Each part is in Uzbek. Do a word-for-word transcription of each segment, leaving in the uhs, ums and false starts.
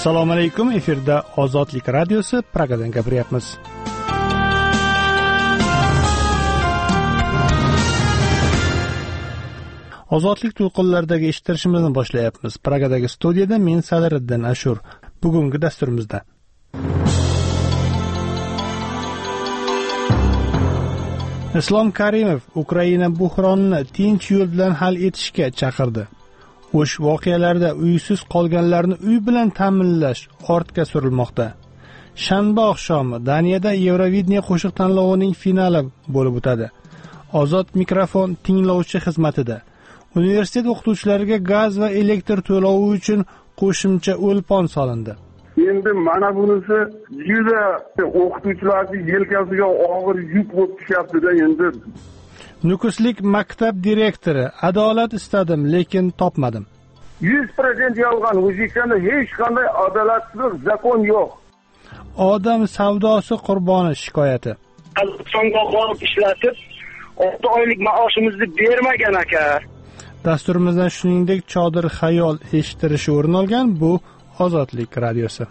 Assalomu alaykum, efirda Ozodlik radiosi, Pragadan gapiryapmiz. Ozodlik to'lqinlaridagi eshittirishimizni boshlayapmiz. Pragadagi studiyada men Sadiriddin Ashur. Bugungi dasturimizda Islom Karimov Ukraina buhronini tinch yo'l bilan hal etishga chaqirdi. O'sh voqealarda uysiz qolganlarni uy bilan ta'minlash ortga surilmoqda. Shanba oqshomi Daniyada Eurovideniya qo'shiq tanlovining finali bo'lib o'tadi. Ozod mikrofon tinglovchi xizmatida. Universitet o'qituvchilariga gaz va elektr to'lovi uchun qo'shimcha o'lpon solindi. Endi mana bunisi juda o'qituvchilarning yelkasiga og'ir yuk bo'lib tushyapti-da endi. Nukuslik maktab direktori: adolat istadim, lekin topmadim. yuz foiz yolg'on. O'zbekistonda hech qanday adolatsizlik, zakon yo'q. Odam savdosi qurboni shikoyati. Songa borib ishlatib, olti oylik maoshimizni bermagan aka. Dasturimizdan shuningdek chodir xayol eshittirishi o'rin olgan. Bu Ozodlik radiosi.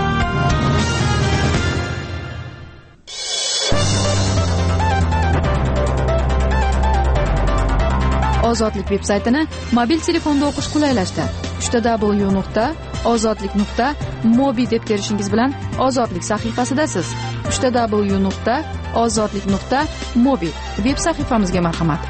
Ozodlik veb-saytini mobil telefonda o'qish qulaylashdi. w w w nuqta ozodlik nuqta mobi deb kirishingiz bilan Ozodlik sahifasidasiz. w w w nuqta ozodlik nuqta mobi veb sahifamizga marhamat.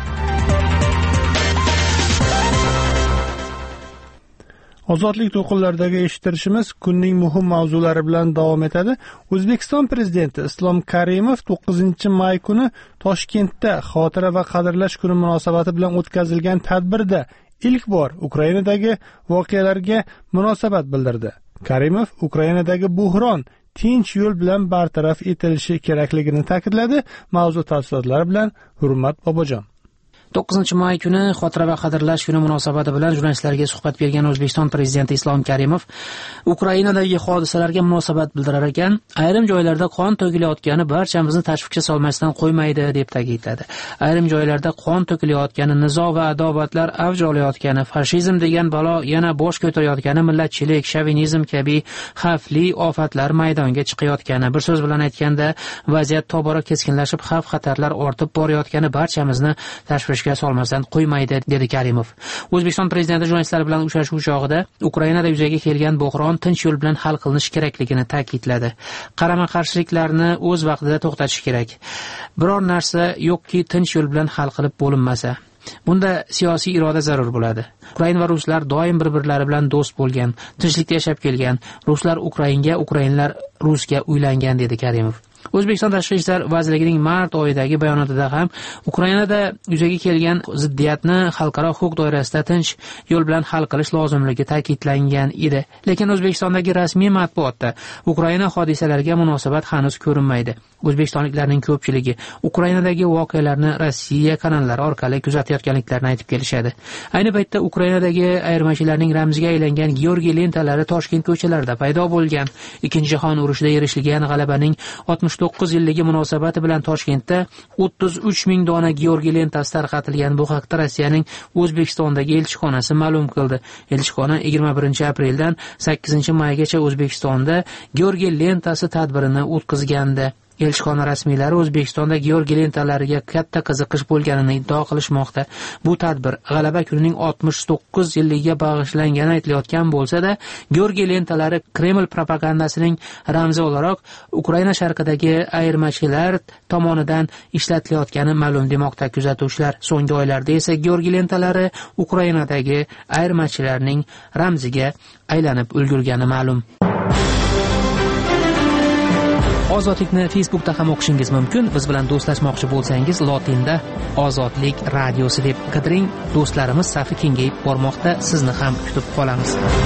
Ozodlik to'lqinlaridagi eshittirishimiz kunning muhim mavzulari bilan davom etadi. O'zbekiston prezidenti Islom Karimov to'qqizinchi may kuni Toshkentda xotira va qadrlash kuni munosabati bilan o'tkazilgan tadbirda ilk bor Ukrainadagi voqealarga munosabat bildirdi. Karimov Ukrainadagi buhron tinch yo'l bilan bartaraf etilishi kerakligini ta'kidladi. Mavzu tafsilotlari bilan Hurmat Bobojon. to'qqizinchi may kuni xotira va qadrlash kuni munosabati bilan jurnalistlarga suhbat bergan O'zbekiston prezidenti Islom Karimov Ukrainadagi hodisalarga munosabat bildirar ekan, ayrim joylarda qon to'kilayotgani barchamizni tashvishga solmasdan qo'ymaydi deb ta'kidladi. Ayrim joylarda qon to'kilayotgani, nizo va adovatlar avj olayotgani, fashizm degan balo yana bosh ko'tarayotgani, millatchilik, shovinizm kabi xavfli ofatlar maydonga chiqayotgani, bir so'z bilan aytganda vaziyat tobora keskinlashib, xavf-xatarlar ortib borayotgani barchamizni tashvish solmasdan qo'ymaydi, dedi Karimov. O'zbekiston prezidenti jurnalistlar bilan uchrashuv chog'ida Ukrainada yuzaga kelgan buhron tinch yo'l bilan hal qilinishi kerakligini ta'kidladi. Qarama-qarshiliklarni o'z vaqtida to'xtatish kerak. Biror narsa yo'qki tinch yo'l bilan hal qilib bo'linmasa. Bunda siyosiy iroda zarur bo'ladi. Ukrain va ruslar doim bir-birlari bilan do'st bo'lgan, tinchlikda yashab kelgan. Ruslar Ukrainga, Ukrainlar Rusga uylangan, dedi Karimov. O'zbekiston Tashqi ishlar vazirligining mart oyidagi bayonotida ham Ukrainada yuzaga kelgan ziddiyatni xalqaro huquq doirasida tinch yo'l bilan hal qilish lozimligi ta'kidlangan edi. Lekin O'zbekistondagi rasmiy matbuotda Ukraina hodisalariga munosabat hanuz ko'rinmaydi. O'zbekistonliklarning ko'pchiligi Ukrainadagi voqealarni Rossiya kanallari orqali kuzatayotganliklarini aytib kelishadi. Ayni paytda Ukrainadagi ayirmachilarning ramziga aylangan Georgiy lentalari Toshkent ko'chalarida paydo bo'lgan. Ikkinchi jahon urushida erishilgan g'alabaning oltmish to'qqiz yilligi munosabati bilan Toshkentda o'ttiz uch ming dona Georgiy lentasi tarqatilgan. Bu haqda Rossiyaning O'zbekistondagi elchixonasi ma'lum qildi. Elchixona yigirma birinchi apreldan sakkizinchi maygacha O'zbekistonda Georgiy lentasi tadbirini o'tkazgandi. Elchixona rasmiylari O'zbekistonda Georgiy lentalariga katta qiziqish bo'lganini iddao qilishmoqda. Bu tadbir G'alaba kunining oltmish to'qqiz yilligiga bag'ishlangani aytilayotgan bo'lsa-da, Georgiy lentalari Kreml propagandasining ramzi o'laroq Ukraina sharqidagi ayirmachilar tomonidan ishlatilayotgani ma'lum demoqda kuzatuvchilar. So'nggi oylarda esa Georgiy lentalari Ukrainadagi ayirmachilarning ramziga aylanib ulgurgani ma'lum. Ozodlikni Facebookda ham o'qishingiz mumkin. Biz bilan do'stlashmoqchi bo'lsangiz, lotinda Ozodlik radiosi deb qidiring. Do'stlarimiz safi kengayib bormoqda. Sizni ham kutib qolamiz.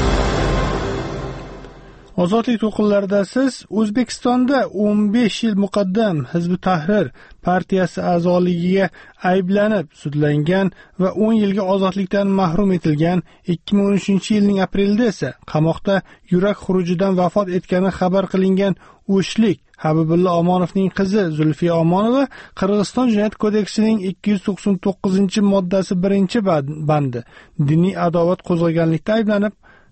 Ozodlik to'lqinlarida siz O'zbekistonda o'n besh yil muqaddam Hizb-ut Tahrir partiyasi a'zoligiga ayblanib sudlangan va o'n yilga ozodlikdan mahrum etilgan, ikki ming o'n uchinchi yilning aprelida esa qamoqda yurak xurujidan vafot etgani xabar qilingan o'shlik Habibulla Omonovning qizi Zulfiya Omonova Qirg'iziston Jinoyat kodeksining ikki yuz to'qson to'qqizinchi moddasi birinchi bandi diniy adovat qo'zg'aganlikda ayblanib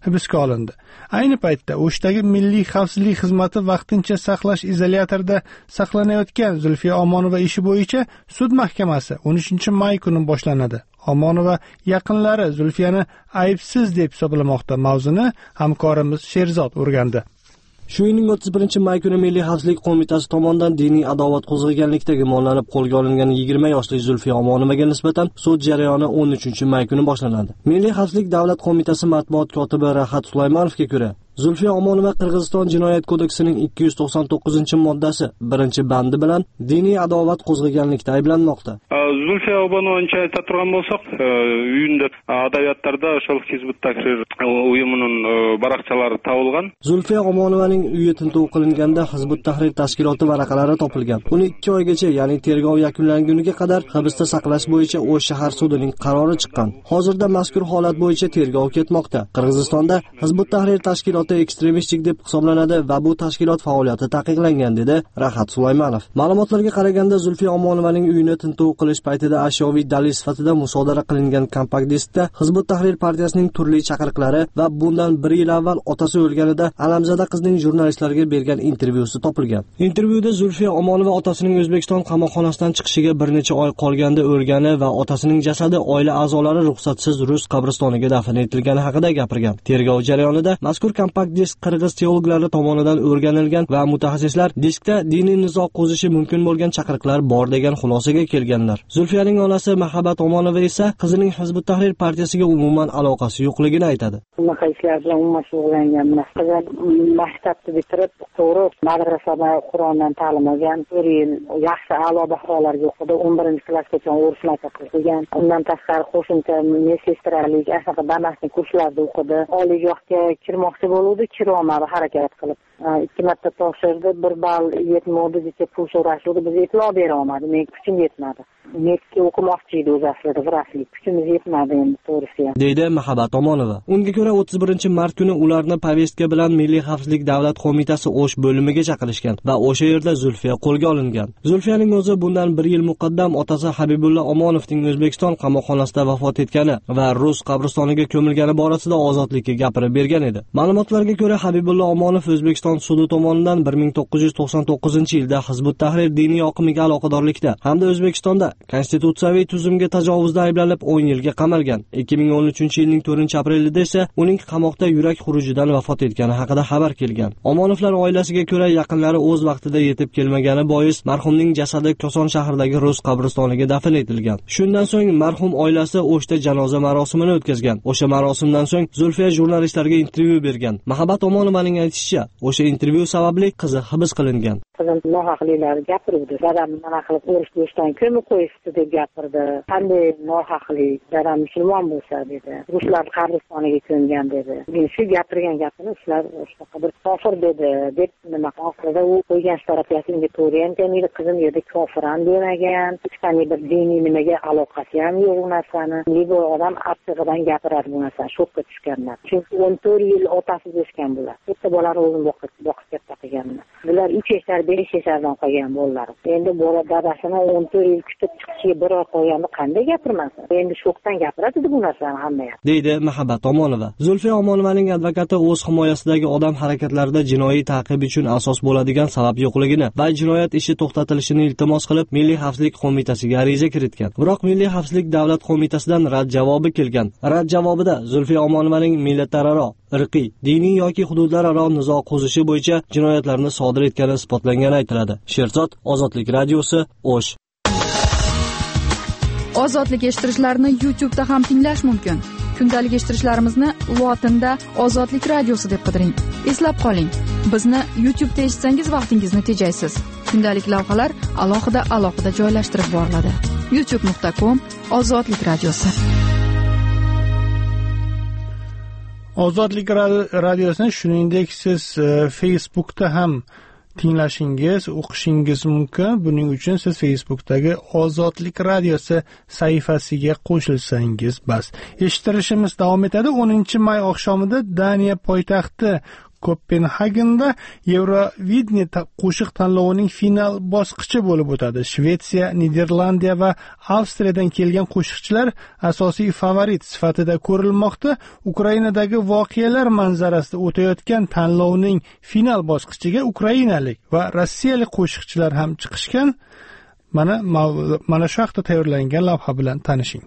hibsga olindi. Ayni paytda O'shdagi Milliy xavfsizlik xizmati vaqtincha saqlash izolyatorida saqlanayotgan Zulfiya Omonova ishi bo'yicha sud mahkamasi o'n uchinchi may kuni boshlanadi. Omonova yaqinlari Zulfiyani aybsiz deb hisoblamoqda. Mavzuni hamkorimiz Sherzod o'rgandi. Shu yilning o'ttiz birinchi may kuni Milliy xavfsizlik qo'mitasi tomonidan diniy adovat qo'zg'aganlikda gumonlanib qo'lga olingan yigirma yoshli Zulfiya Omonovaga nisbatan sud jarayoni o'n uchinchi may kuni boshlanadi. Milliy xavfsizlik davlat qo'mitasi matbuot kotibi Rahat Sulaymonovga ko'ra, Zulfiya Omonova Qirg'iziston jinoyat kodeksining ikki yuz to'qson to'qqizinchi moddasi birinchi bandi bilan diniy adovat qo'zg'aganlikda ayblanmoqda. Zulfiya Omonovani ayta turgan bo'lsak, uyunda adabiyotlarda ошол Hizbut Tahrir uyumining baraqchalari topilgan. Zulfiya Omonovaning uyi tintuv qilinganda Hizbut Tahrir tashkiloti varaqalari topilgan. Uni ikki oygacha, ya'ni tergov yakunlanguniga qadar hibsda saqlash bo'yicha O'sh shahar sudining qarori chiqqan. Hozirda mazkur holat bo'yicha tergov ketmoqda. Qirg'izistonda Hizbut Tahrir tashkiloti ekstremistik deb hisoblanadi va bu tashkilot faoliyati taqiqlangan, dedi Rahat Sulaymonov. Ma'lumotlarga qaraganda Zulfiya Omonovaning uyini tintuv qilish paytida ashyoviy dalil sifatida musodara qilingan kompakt diskda Hizbut Tahrir partiyasining turli chaqiriqlari va bundan bir yil avval otasi o'lganida Alamzada qizning jurnalistlarga bergan intervyusi topilgan. Intervyuda Zulfiya Omonova otasining O'zbekiston qamoqxonasidan chiqishiga bir necha oy qolganda o'lgani va otasining jasadi oila a'zolari ruxsatsiz rus qabristoniga dafn etilgani haqida gapirgan. Tergov jarayonida mazkur kompakt disk qirg'iz teologlari tomonidan o'rganilgan va mutaxassislar diskda diniy nizo qo'zishi mumkin bo'lgan chaqiriqlar bor degan xulosaga kelganlar. Zulfiyaning onasi Mahabat Omonova esa qizining Hizbut Tahrir partiyasiga umuman aloqasi yo'qligini aytadi. Bunaqa ishlar bilan umuman shug'ullanganman. Maktabni bitirib, to'g'ri madrasada Qur'ondan ta'lim olgan, bir yil yaxshi a'lo baholarga o'qidi, o'n birinchi klassgacha o'ris maktabida o'qigan. Undan tashqari qo'shimcha mesestralik, ashaqa damaslik kurslarida o'qidi. Oliygohga kirmoqchi bo'ldi, kirolmadi harakat qilib. Ikki marta topshirdi, bir ball yetmadi, desa pul so'rashdi, biz e'tibor bera olmadik, men kuchim yetmadi. Netga o'qimoqchi edi o'zi aslida, vrachlik kuchimiz yetmadi endi to'g'risi, deydi Mahabat Omonova. Unga ko'ra o'ttiz birinchi mart kuni ularni povestka bilan Milliy xavfsizlik davlat qo'mitasi O'sh bo'limiga chaqirishgan va o'sha yerda Zulfiya qo'lga olingan. Zulfiyaning o'zi bundan bir yil muqaddam otasi Habibulla Omonovning O'zbekiston qamoqxonasida vafot etgani va rus qabristoniga ko'milgani borasida ozodlikka gapirib bergan edi. Ma'lumotlarga ko'ra, Habibulla Omonov O'zbekiston sudi tomonidan bir ming to'qqiz yuz to'qson to'qqizinchi yilda Hizbut Tahrir diniy oqimiga aloqadorlikda hamda O'zbekistonda konstitutsiyaviy tuzumga tajovuzda ayblanib o'n yilga qamalgan. ikki ming o'n uchinchi yilning to'rtinchi aprelida esa uning qamoqda yurak xurujidan vafot etgani haqida xabar kelgan. Omonovlar oilasiga ko'ra, yaqinlari o'z vaqtida yetib kelmagani bois marhumning jasadi Koson shahridagi rus qabristoniga dafn etilgan. Shundan so'ng marhum oilasi O'shda janoza marosimini o'tkazgan. O'sha marosimdan so'ng Zulfiya jurnalistlarga intervyu bergan. Mahabat Omonovaning aytishicha, o'sha intervyu sababli qizi hibs qilingan. Qizim nohaqliklar gapirdi. Dadam mana qilib o'rish do'stdan ko'mib qo'yishdi deb gapirdi. Qanday nohaqlik? Dadam musulmon bo'lsa dedi. Ruslar qabristoniga ko'mgan dedi. Men shu gapirgan gapini sizlar o'shqa bir kofir dedi deb nima oxirida u qo'ygan shtaratiyasiga to'g'ri ekan, qizim yerda kofir ham demagan. Hech qanday bir diniy nimaga aloqasi ham yo'q u narsani. Bu odam achchig'idan gapiradi bu narsani. Shokka tushganlar. Chunki o'n to'rt yil otasiz o'sgan bular. Bitta bolani o'zim boqib boqib katta qilganman. Bular uch yashar besh yashardan qolgan bolalar. Endi bola dadasini o'n to'rt yil kutib chiqishiga bir oy qolganda qanday gapirmasin? Endi shokdan gapiradi bu narsani hamma ham. Deydi Mahabat Omonova. Zulfiya Omonovaning advokati o'z himoyasidagi odam harakatlarida jinoiy ta'qib uchun asos bo'ladigan sabab yo'qligini va jinoyat ishi to'xtatilishini iltimos qilib Milliy xavfsizlik qo'mitasiga ariza kiritgan. Biroq Milliy xavfsizlik davlat qo'mitasidan rad javobi kelgan. Rad javobida Zulfiya Omonovaning millatlararo, irqiy, diniy yoki hududlararo nizo qo'zishi bo'yicha jinoyatlarni sodir etgani isbotlangani aytiladi. Sherzod, Ozodlik radiosi, O'sh. Ozodlik eshittirishlarni YouTube da ham tinglash mumkin. Kundalik eshittirishlarimizni lotinda Ozodlik radiosi deb qidiring. Eslab qoling, bizni YouTube da eshitsangiz vaqtingizni tejaysiz. Kundalik lavhalar alohida alohida joylashtirib boriladi. youtube nuqta com Ozodlik radiosi. Ozodlik radiosini shuningdek siz Facebookda ham tinglashingiz, o'qishingiz mumkin. Buning uchun siz Facebookdagi Ozodlik radiosi sahifasiga qo'shilsangiz bas. Eshittirishimiz davom etadi. o'ninchi may oqshomida Daniya poytaxti Kopenhagenda Eurovidение qo'shiq tanlovining final bosqichi bo'lib o'tadi. Shvetsiya, Niderlandiya va Avstriyadan kelgan qo'shiqchilar asosiy favorit sifatida ko'rilmoqda. Ukrainadagi voqealar manzarasida o'tayotgan tanlovning final bosqichiga ukrainalik va rossiyalik qo'shiqchilar ham chiqishgan. Mana mana shu haqda tayyorlangan lavha bilan tanishing.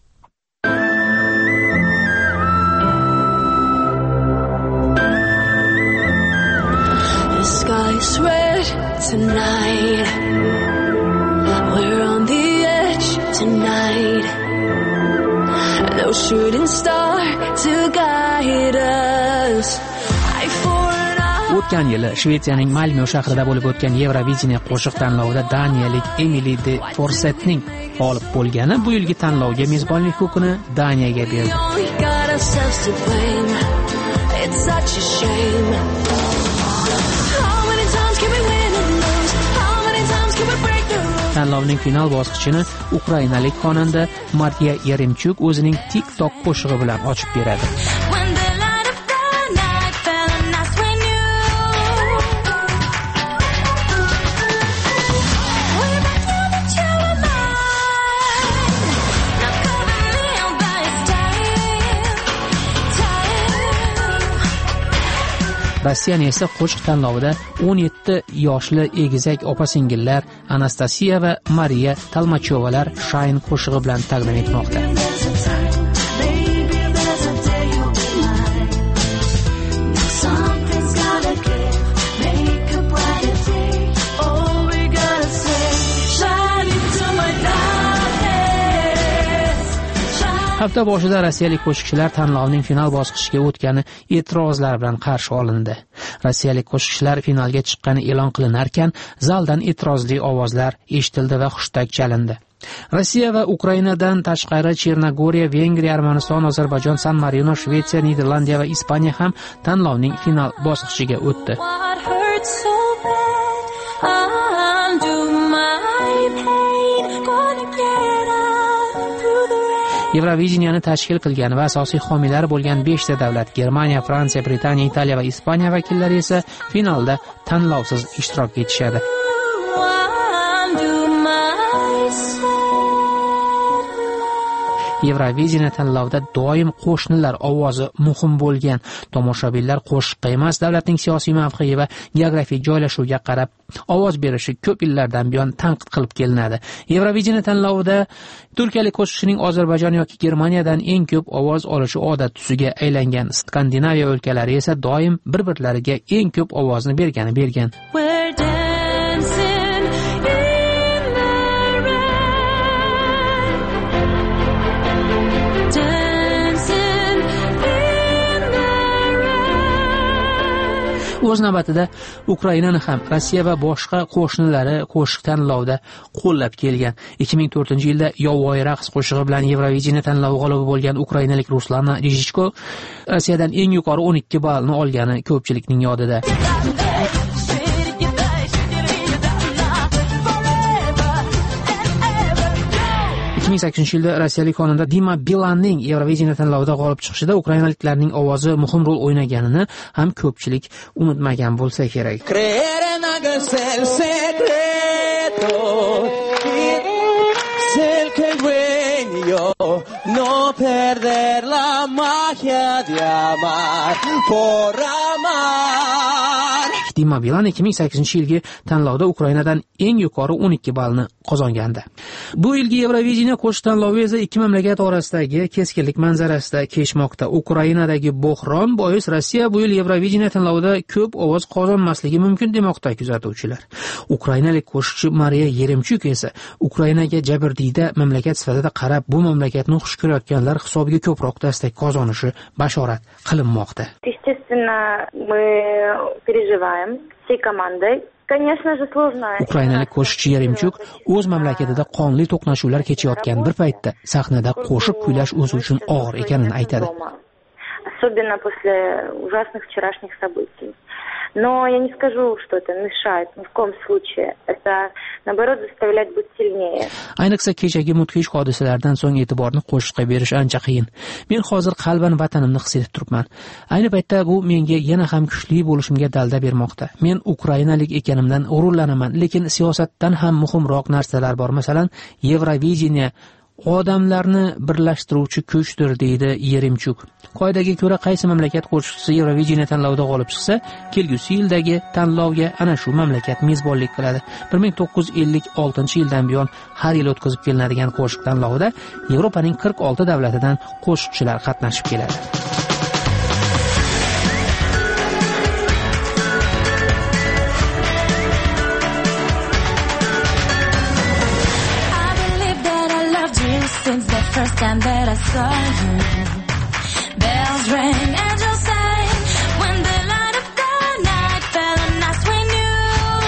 The sky's red tonight. We're on the edge tonight. No shooting star to guide us. O'tgan yili Shvetsiyaning Malmö shahrida bo'lib o'tgan Eurovidение qo'shiq tanlovida daniyalik Emily de Forsetning g'olib bo'lgani bu yilgi tanlovga mezbonlik huquqini Daniyaga berdi. Tanlovning final bosqichini ukrainalik xonanda Mariya Yeremchuk o'zining TikTok qo'shig'i bilan ochib beradi. Rossiyani esa qo'shiq tanlovida o'n yetti yoshli egizak opa-singillar Anastasiya va Mariya Talmachovalar Shine qo'shig'i bilan taqdim etmoqda. Hafta boshida rossiyalik qo'shiqchilar tanlovning final bosqichiga o'tgani e'tirozlar bilan qarshi olindi. Rossiyalik qo'shiqchilar finalga chiqqani e'lon qilinarkan, zaldan e'tirozli ovozlar eshitildi va hushtak chalindi. Rossiya va Ukrainadan tashqari Chernogoriya, Vengriya, Armaniston, Ozarbayjon, San Marino, Shvetsiya, Niderlandiya va Ispaniya ham tanlovning final bosqichiga o'tdi. Eurovideniyani tashkil qilgan va asosiy homiylar bo'lgan besh ta davlat Germaniya, Fransiya, Britaniya, Italiya va Ispaniya vakillari esa finalda tanlovsiz ishtirok etishadi. Eurovideniya tanlovida doim qo'shnilar ovozi muhim bo'lgan. Tomoshabinlar qo'shiqqa emas, davlatning siyosiy mavqei va geografik joylashuviga qarab ovoz berishi ko'p yillardan buyon tanqid qilib kelinadi. Eurovideniya tanlovida turkiyalik qo'shiqchining Ozarbayjon yoki Germaniyadan eng ko'p ovoz olishi odat tusiga aylangan. Skandinaviya o'lkalari esa doim bir-birlariga eng ko'p ovozni bergani bergan. O'z navbatida Ukrainani ham Rossiya va boshqa qo'shnilari qo'shiq tanlovida qo'llab kelgan. ikki ming to'rtinchi yilda Yovvoyi raqs qo'shig'i bilan Eurovideniya tanlovi g'olibi bo'lgan ukrainalik Ruslana Rizhichko Rossiyadan eng yuqori o'n ikki ballni olgani ko'pchilikning yodida. ikki ming sakkizinchi yilda rossiyalik xonanda Dima Bilanning Eurovideniya tanlovida g'olib chiqishida ukrainaliklarning ovozi muhim rol o'ynaganini ham ko'pchilik unutmagan bo'lsa kerak. No perder la magia de amar por amar. Dima Bilan ikki ming sakkizinchi yilgi tanlovda Ukrainadan eng yuqori o'n ikki ballni qozongandi. Bu yilgi Eurovideniya qo'shiq tanlovi esa ikki mamlakat orasidagi keskinlik manzarasida kechmoqda. Ukrainadagi bo'hron bois Rossiya bu yil Eurovideniya tanlovida ko'p ovoz qozonmasligi mumkin demoqda kuzatuvchilar. Ukrainalik qo'shiqchi Mariya Yeremchuk esa Ukrainaga jabrdiyda mamlakat sifatida qarab, bu mamlakatni xush ko'rayotganlar hisobiga ko'proq destek qozonishi bashorat qilinmoqda. Естественно, мы переживаем всей командой. Ukrainalik qo'shiqchi Yeremchuk o'z mamlakatida qonli to'qnashuvlar kechayotgan bir paytda sahnada qo'shiq kuylash o'zi uchun og'ir ekanini aytadi. особенно после ужасных вчерашних событий. Но я не скажу, что это mешает, ни в коем случае. Это, наоборот, заставляет быть сильнее. Ayniqsa kechagi mudhish hodisalardan so'ng e'tiborni qo'shiqqa berish ancha qiyin. Men hozir qalban vatanimni his etib turibman. Ayni paytda bu menga yana ham kuchli bo'lishimga dalda bermoqda. Men ukrainalik ekanimdan g'ururlanaman, lekin siyosatdan ham muhimroq narsalar bor. Masalan, Yevrovideniya odamlarni birlashtiruvchi kuchdir, deydi Yeremchuk. Qoidaga ko'ra qaysi mamlakat qo'shiqchisi Yevrovideniya tanlovida g'olib chiqsa, kelgusi yildagi tanlovga ana shu mamlakat mezbonlik qiladi. bir ming to'qqiz yuz ellik oltinchi yildan buyon har yil o'tkazib kelinadigan qo'shiq tanlovida Yevropaning qirq olti davlatidan qo'shiqchilar qatnashib keladi. Since the first time that I saw you, bells rang, angels sang, when the light of the night fell and I we knew.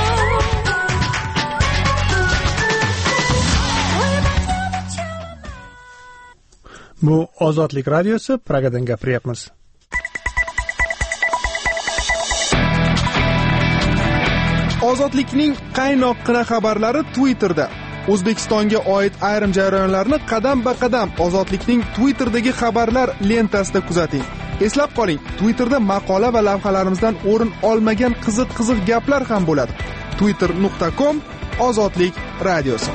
Bu Ozodlik radiosi, Pragadan gapiryapmiz. Ozodlikning qaynoqqina xabarlari Twitterda. O'zbekistonga oid ayrim jarayonlarni qadam-ba-qadam Ozodlikning Twitter'dagi xabarlar lentasida kuzating. Eslab qoling, Twitter'da maqola va lavhalarimizdan o'rin olmagan qiziq-qiziq gaplar ham bo'ladi. twitter nuqta com Ozodlik radiosi.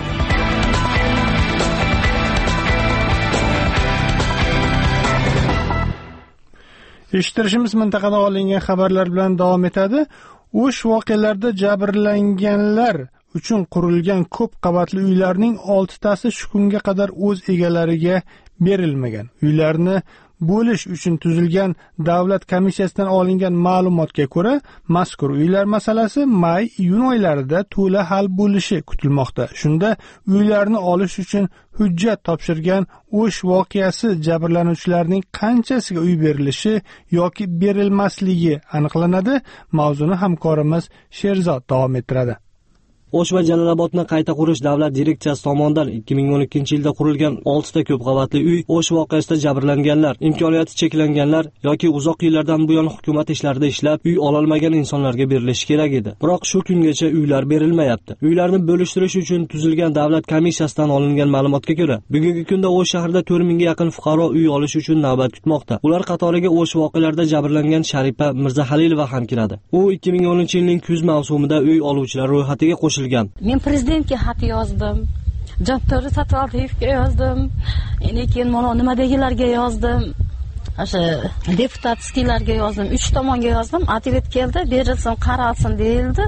Eshittirishimiz mintaqada olingan xabarlar bilan davom etadi. O'sh voqealarda jabrlanganlar uchun qurilgan ko'p qavatli uylarning oltitasi shu kunga qadar o'z egalariga berilmagan. Uylarni bo'lish uchun tuzilgan davlat komissiyasidan olingan ma'lumotga ko'ra, mazkur uylar masalasi may-iyun oylarida to'la hal bo'lishi kutilmoqda. Shunda uylarni olish uchun hujjat topshirgan o'sh voqeasi jabrlanuvchilarning qanchasiga uy berilishi yoki berilmasligi aniqlanadi. Mavzuni hamkorimiz Sherzod davom ettiradi. O'sh va Jalolobodni qayta qurish davlat direksiyasi tomonidan ikki ming o'n ikkinchi yilda qurilgan oltita ko'p qavatli uy O'sh voqeasida jabrlanganlar, imkoniyati cheklanganlar yoki uzoq yillardan buyon hukumat ishlarida ishlab uy ololmagan insonlarga berilishi kerak edi. Biroq shu kungacha uylar berilmayapti. Uylarni bo'lishtirish uchun tuzilgan davlat komissiyasidan olingan ma'lumotga ko'ra, bugungi kunda O'sh shahrida to'rt mingga yaqin fuqaro uy olish uchun navbat kutmoqda. Ular qatoriga O'sh voqealarida jabrlangan Sharipa Mirzahalilova ham kiradi. U ikki ming o'ninchi yilning kuz mavsumida uy oluvchilar ro'yxatiga qo'shilgan. Men prezidentga xat yozdim. Jabtor Satvaldievga yozdim. Lekin mana nimadagilarga yozdim. O'sha deputatskilarga yozdim. uch tomonga yozdim. Atvet keldi, berilsin, qaralsin deyildi.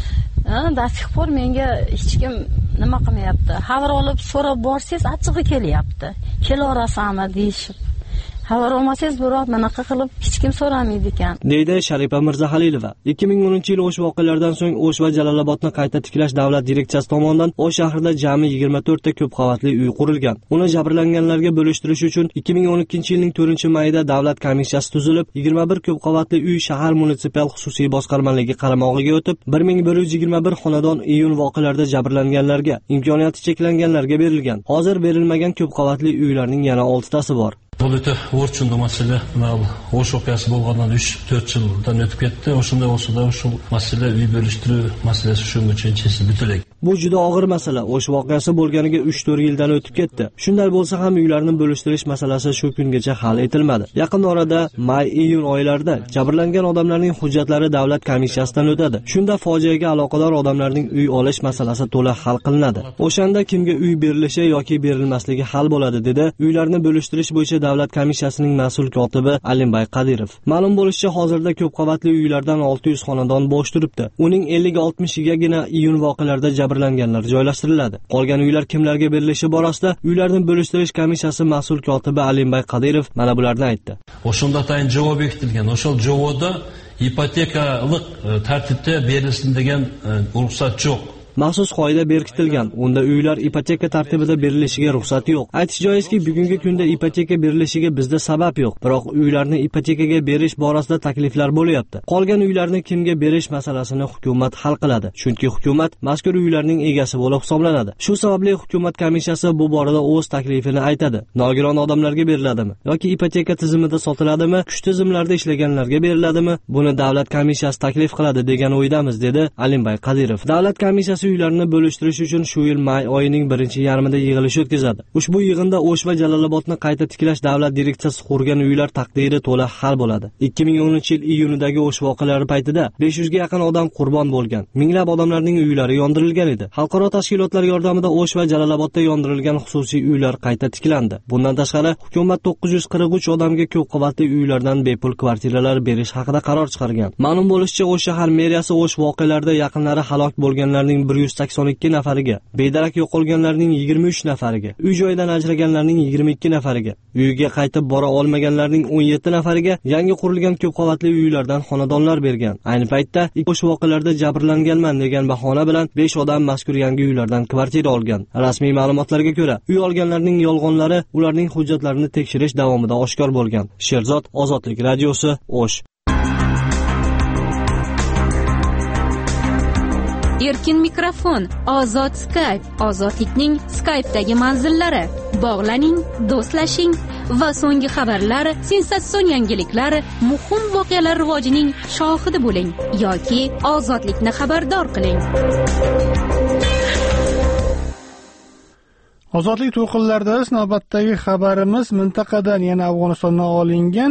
Da fikr menga hech kim nima qilmayapti. Xabar olib so'rab borsangiz, achchig'i kelyapti. Kelaverasizmi deyishib. Xabar olmasangiz biroq bunaqa qilib hech kim so'ramaydi ekan, deydi Sharipa Mirzahalilova. ikki ming o'ninchi yil O'sh voqealaridan so'ng O'sh va Jalolobodni qayta tiklash davlat direksiyasi tomonidan O'sh shahrida jami yigirma to'rtta ko'p qavatli uy qurilgan. Uni jabrlanganlarga bo'lishtirish uchun ikki ming o'n ikkinchi yilning to'rtinchi mayida davlat komissiyasi tuzilib, yigirma bir ko'p qavatli uy shahar munitsipal xususiy boshqarmaligi qaramog'iga o'tib, bir ming bir yuz yigirma bir xonadon iyun voqealarida jabrlanganlarga, imkoniyati cheklanganlarga berilgan. Hozir berilmagan ko'p qavatli uylarning yana oltitasi bor. Бұл өте орчынды мәселе. O'sh voqeasi bo'lgandan uch to'rt yildan o'tib ketdi. O'shunda bo'lsa da shu masala uy bo'lishtirish masalasi shungacha chechilib bitilgan. Bu juda og'ir masala. O'sh voqeasi bo'lganiga uch to'rt yildan o'tib ketdi. Shunday bo'lsa ham uylarni bo'lishtirish masalasi shu kungacha hal etilmadi. Yaqin orada may-iyun oylarida jabrlangan odamlarning hujjatlari davlat komissiyasidan o'tadi. Shunda fojiaga aloqador odamlarning uy olish masalasi to'la hal qilinadi. O'shanda kimga uy berilishi yoki berilmasligi hal bo'ladi, dedi uylarni bo'lishtirish bo'yicha davlat komissiyasining mas'ul kotibi Alimbay Qadirov. Ma'lum bo'lishicha, hozirda ko'p qavatli uylardan olti yuz xonadon bo'sh turibdi. Uning ellik oltmishigagina iyun voqealarida jabrlanganlar joylashtiriladi. Qolgan uylar kimlarga berilishi borasida uylarni bo'lishtirish komissiyasi mas'ul kotibi Alimbay Qadirov mana bularni aytdi. O'shunda tayin javob bekitilgan. O'shal javobda ipotekalik tartibda berilsin degan ruxsat yo'q. Maxsus qoida berkitilgan. Unda uylar ipoteka tartibida berilishiga ruxsat yo'q. Aytish joizki, bugungi kunda ipoteka berilishiga bizda sabab yo'q. Biroq uylarni ipotekaga berish borasida takliflar bo'lyapti. Qolgan uylarni kimga berish masalasini hukumat hal qiladi. Chunki hukumat mazkur uylarning egasi bo'lib hisoblanadi. Shu sababli hukumat komissiyasi bu borada o'z taklifini aytadi. Nogiron odamlarga beriladimi yoki ipoteka tizimida sotiladimi, kuch tizimlarda ishlaganlarga beriladimi? Buni davlat komissiyasi taklif qiladi degan o'ydamiz, dedi Alimbay Qadirov. Davlat komissiyasi uylarni bo'lishtirish uchun shu yil may oyining birinchi yarmida yig'ilish o'tkazadi. Ushbu yig'inda O'sh va Jalolobodni qayta tiklash davlat direksiyasi qurgan uylar taqdiri to'la hal bo'ladi. ikki ming o'ninchi yil iyunidagi O'sh voqealari paytida besh yuzga yaqin odam qurbon bo'lgan. Minglab odamlarning uylari yondirilgan edi. Xalqaro tashkilotlar yordamida O'sh va Jalolobodda yondirilgan xususiy uylar qayta tiklandi. Bundan tashqari, hukumat to'qqiz yuz qirq uch odamga ko'p qavatli uylardan bepul kvartiralar berish haqida qaror chiqargan. Ma'lum bo'lishicha, O'sh shahar meriyasi O'sh voqealarida yaqinlari halok bo'lganlarning bir yuz sakson ikki nafariga, bedarak yo'qolganlarning yigirma uch nafariga, uy joyidan ajraganlarning yigirma ikki nafariga, uyiga qaytib bora olmaganlarning o'n yetti nafariga yangi qurilgan ko'p qavatli uylardan xonadonlar bergan. Ayni paytda O'sh voqealarida jabrlanganman degan bahona bilan besh odam mazkur yangi uylardan kvartira olgan. Rasmiy ma'lumotlarga ko'ra, uy olganlarning yolg'onlari ularning hujjatlarini tekshirish davomida oshkor bo'lgan. Sherzod, Ozodlik radiosi, O'sh. Erkin mikrofon, ozod Skype, ozodlikning Skype'dagi manzillari. Bog'laning, do'stlashing va so'nggi xabarlar, sensatsion yangiliklar, muhim voqealar rivojining shohidi bo'ling yoki ozodlikni xabardor qiling. Ozodlik to'lqinlarida navbatdagi xabarimiz mintaqadan, ya'ni Afg'onistondan olingan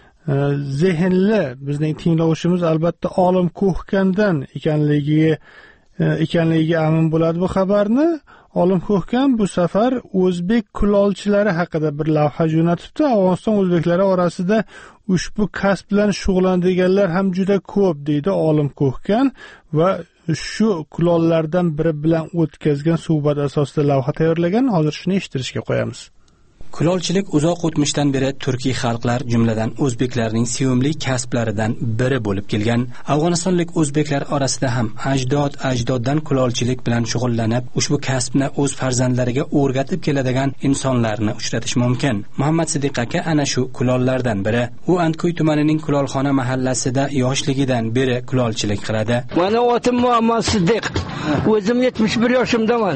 zehnli bizning tinglovchimiz albatta Olim Ko'hkamdan ekanligiga ekanligiga amin bo'ladi. Bu xabarni Olim Ko'hkam bu safar o'zbek kulolchilari haqida bir lavha jo'natibdi. Afg'oniston o'zbeklari orasida ushbu kasb bilan shug'ullanadiganlar ham juda ko'p, deydi Olim Ko'hkam va shu kulollardan biri bilan o'tkazgan suhbat asosida lavha tayyorlagan. Hozir shuni eshittirishga qo'yamiz. Kulolchilik uzoq o'tmishdan beri turkiy xalqlar, jumladan o'zbeklarning sevimli kasblaridan biri bo'lib kelgan. Afg'onistonlik o'zbeklar orasida ham ajdod ajdoddan kulolchilik bilan shug'ullanib, ushbu kasbni o'z farzandlariga o'rgatib keladigan insonlarni uchratish mumkin. Muhammad Siddiq aka ana shu kulollardan biri. U Antkoy tumanining Kulolxona mahallasida yoshligidan beri kulolchilik qiladi. Mana otim Muhammad Siddiq. O'zim yetmish bir yoshimdaman.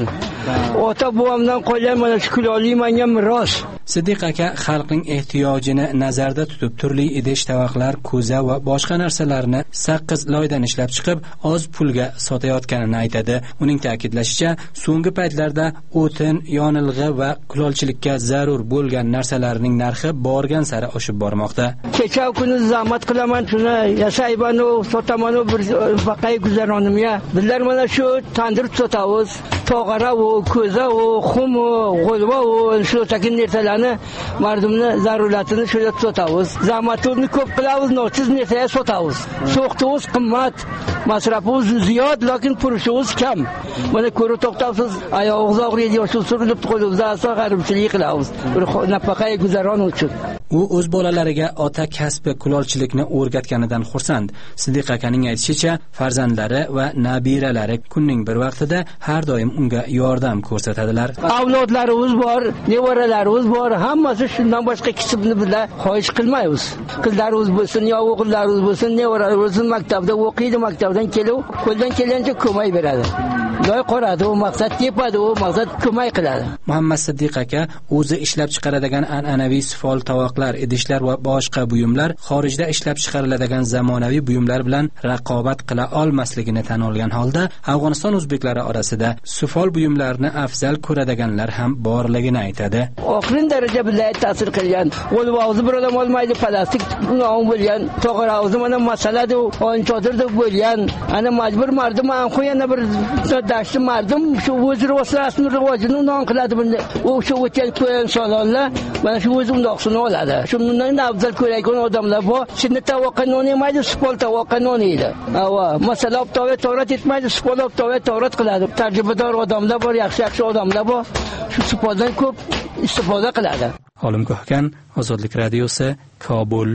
Ota buvamdan qolgan mana shu kulollik menga miros. Siddiq aka xalqning ehtiyojini nazarda tutib turli idish, tavaqlar, ko'za va boshqa narsalarni sakkiz loydan ishlab chiqib, oz pulga sotayotganini aytadi. Uning ta'kidlashicha, so'nggi paytlarda o'tin, yonilg'i va kulolchilikka zarur bo'lgan narsalarning narxi borgan sari oshib bormoqda. Kecha kuni zahmat qilaman, shuni yasayman, sotaman, bir vaqay guzaronimga. Bizlar mana shu tandir sotamiz, tog'ara va ko'za va xum, g'olva va shu takin nersalarni mardumni zaruratini shunga sotamiz. Zahmatni ko'p qilamiz, nochiz nersaga sotamiz. So'qtimiz qimmat, masrafimiz ziyod, lekin pulimiz kam. Mana ko'rib to'xtasiz, oyog'ingiz og'riydi, yoshsiz surilib qo'lingizda asa g'aribchilik qilamiz. Bir nafaqaga guzaron uchun. U o'z bolalariga ota kasbi kulolchilikni o'rgatganidan xursand. Siddiq akaning aytishicha, farzandlari va nabiralari kunning bir vaqtida har doim unga yordam ko'rsatadilar. Avlodlarimiz bor, nevaralarimiz bor, hammasi shundan boshqa kasbni bilan xohish qilmaymiz. Qizlarimiz bo'lsin, yo o'g'illarimiz bo'lsin, nevaralarimiz bo'lsin, maktabda o'qiydi, maktabdan kelib, qo'ldan kelgancha ko'mak beradi. Loy qoradi, u maqsad tepadi, u maqsad ko'mak qiladi. Muhammad Siddiq aka o'zi ishlab chiqaradigan an'anaviy sifol tovoqlar, idishlar va boshqa buyumlar xorijda ishlab chiqariladigan zamonaviy buyumlar bilan raqobat qila olmasligini tan olgan holda, Afg'oniston o'zbeklari orasida sifol buyumlarni afzal ko'radiganlar ham borligini aytadi. Oxirgi daraja bilan ta'sir qilgan. Qo'lvozi bir odam olmaydi, plastik non bo'lgan, to'g'ri mana masalada o'nchodirda bo'lgan. Ana majbur mardum ham qo'yana bir dashti mardum shu o'z rivojini rivojini non qiladi bunda. U shu o'tgan qo'yan insonlar mana shu o'z undoqsini oladi. Shundan afzal ko'rayotgan odamlar bor. Shunda tavoqqa non yemaydi, spol tavoqqa non yeydi. Ava, masalan, tavoq tavrat etmaydi, spol tavoq tavrat qiladi. Tajribador odamlar bor, yaxshi-yaxshi odamlar bor. Shu spoldan ko'p istifoda qiladi. Olim Ko'hkan, Ozodlik radiosi, Kobul.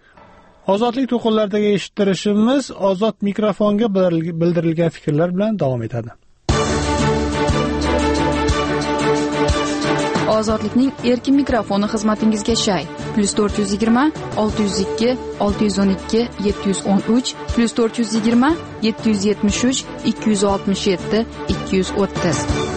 Ozodlik to'lqinlaridagi eshittirishimiz ozod mikrofonga bildirilgan fikrlar bilan davom etadi. ozodlikning erkin mikrofoni xizmatingizga shay. Plus to'rt yuz yigirma olti yuz ikki olti yuz o'n ikki yetti yuz o'n uch plus to'rt yuz yigirma yetti yuz yetmish uch ikki yuz oltmish yetti ikki yuz o'ttiz.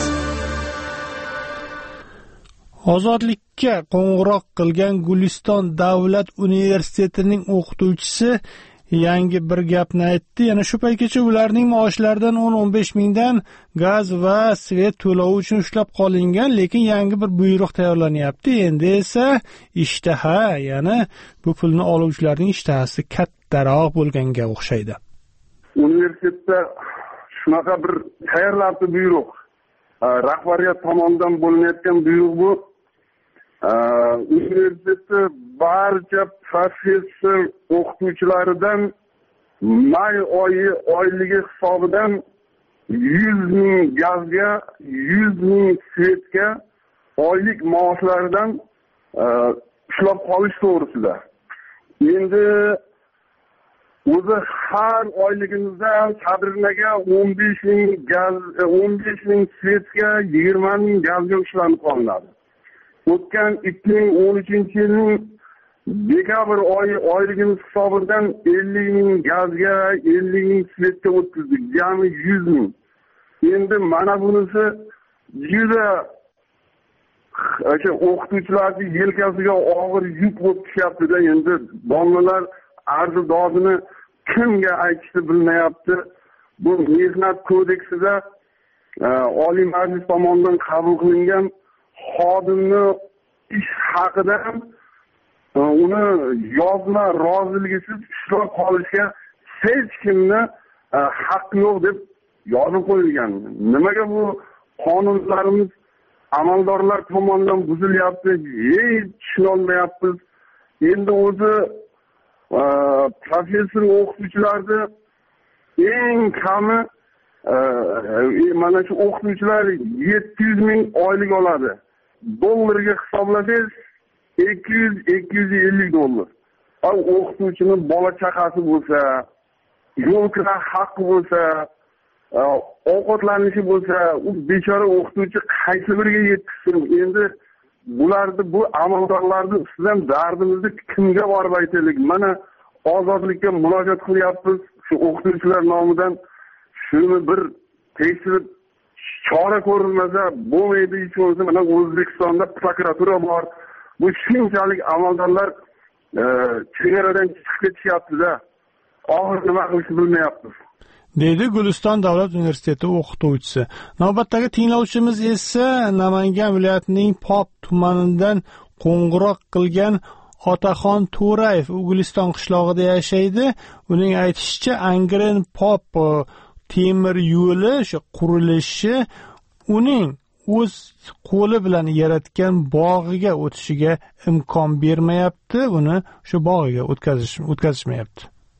Ozodlikka qo'ng'iroq qilgan Guliston davlat universitetining o'qituvchisi yangi bir gapni aytdi. Yana shu paytgacha ularning maoshlaridan o'n o'n besh mingdan gaz va svet to'lovi uchun ushlab qolingan, lekin yangi bir buyruq tayyorlanyapti. Endi esa ishtaha, ya'ni bu pulni oluvchilarning ishtahasi kattaroq bo'lganga o'xshaydi. Universitetda shunaqa bir tayyorlabdi buyruq. Rahbariyat tomonidan bo'linayotgan buyruq bu. Universitetda barcha professor o'qituvchilaridan may oyi oyligi hisobidan yuz ming gazga, yuz ming svetga oylik maoshlaridan ushlab qolish to'g'risida. Endi o'zi har oyligimizdan Sabrinaga o'n besh ming gaz, o'n besh ming svetga, yigirma ming gazga ushlanib qolinadi. O'tgan ikki ming o'n uchinchi yilning dekabr oyi oyligimiz hisobidan ellik ming gazga, ellik ming svetga o'tkazdik. Jami yuz ming. Endi mana bunisi juda o'sha o'qituvchilarning yelkasiga og'ir yuk bo'lib tushyapti-da. Endi bolalar arzi-dodini kimga aytishni bilmayapti. Bu mehnat kodeksida Oliy Majlis tomonidan qabul qilingan xodimni ish haqidan uni yozma roziligisiz ishlab qolishga hech kimni haqqi yo'q deb yozib qo'yilgan. Nimaga bu qonunlarimiz amaldorlar tomonidan buzilyapti? Hech tushuna olmayapmiz. Endi o'zi professor o'qituvchilarni eng kami mana shu o'qituvchilar yetti yuz ming oylik oladi. Dollarga hisoblasangiz ikki yuz ikki yuz ellik dollar. Ay o'qituvchining bola chaqasi bo'lsa, yo'l kira haqqi bo'lsa, ovqatlanishi bo'lsa, u bechora o'qituvchi qaysi biriga yetkazsin? Endi bularni, bu amaldorlarning ustidan dardimizni kimga borib aytaylik? Mana ozodlikka murojaat qilyapmiz shu o'qituvchilar nomidan. Shuni bir tekshirib chora ko'rilmasa bo'lmaydi. Hech bo'lmasa mana O'zbekistonda prokuratura bor. Bu shunchalik amaldorlar chegaradan chiqib ketishyapti-da. Oxir nima qilishni bilmayapmiz. Deydi Guliston davlat universiteti o'qituvchisi. Navbatdagi tinglovchimiz esa Namangan viloyatining Pop tumanidan qo'ng'iroq qilgan Otaxon To'rayev. U Guliston qishlog'ida yashaydi. Uning aytishicha, Angren Pop temir yo'li shu qurilishi uning o'z qo'li bilan yaratgan bog'iga o'tishiga imkon bermayapti. Uni shu bog'iga o'tkazish o'tkazishmayapti.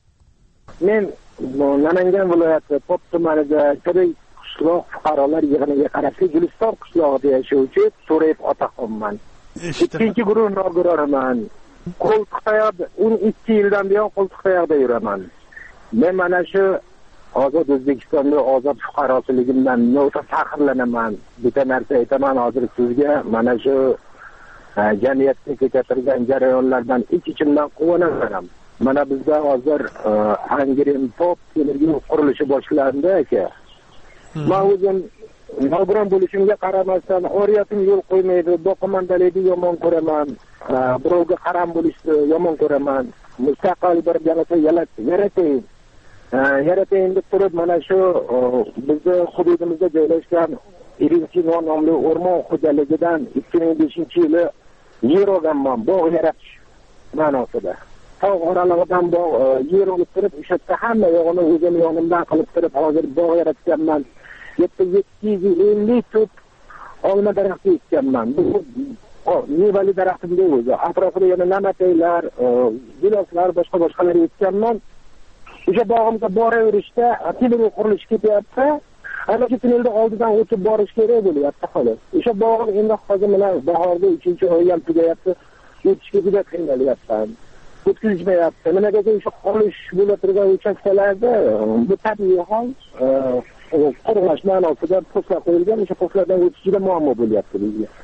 Men Namangan viloyati Pop tumanida tirik qishloq fuqarolar yig'iniga qarashli Guliston qishlog'ida yashovchi To'rayev Otaxonman. Ikkinchi guruh nogironman. Qo'ltiqtayoqda o'n ikki yildan buyon qo'ltiqtayoqda yuraman. Men mana shu ozod O'zbekistonda ozod fuqarosiligimdan nota faxrlanaman. Bitta narsa aytaman hozir sizga, mana shu jamiyatda kechatirgan jarayonlardan ich-ichimdan quvonaman. Mana bizda hozir Angren Pop temir yo'l qurilishi boshlandi aka. Men o'zim nogiron bo'lishimga qaramasdan oriyatim yo'l qo'ymaydi, boqamandalikni yomon ko'raman, birovga qaram bo'lishni yomon ko'raman. Mustaqil bir jamiyat yarataylik. Yaratayin deb turib, mana shu bizni hududimizda joylashgan Irinchi nomli o'rmon xo'jaligidan ikki ming beshinchi yili yer olganman, bog' yaratish ma'nosida. Tog' oralig'idan bog' yer olib turib, o'sha yerda hamma yo'g'ini o'zim yonimdan qilib turib, hozir bog' yaratganman. yetti yuz ellik tut olma daraxti ekkanman. Bu mevali daraxtimda o'zi. Atrofida yana namataylar, giloslar, boshqa boshqalar ekkanman. O'sha bog'imga boraverishda temir yo'l qurilishi ketyapti. Ana shu tunnelda oldidan o'tib borish kerak bo'lyapti xolos. O'sha bog'im endi hozir mana bahorda uchinchi oy ham tugayapti. O'tishga juda qiynalyapman. O'tkazishmayapti. Nimaga o'sha qurilish bo'la turgan uchastkalarda bu tabiiy hol qurilish ma'nosida postlar qo'yilgan, o'sha postlardan o'tish juda muammo bo'lyapti bizga.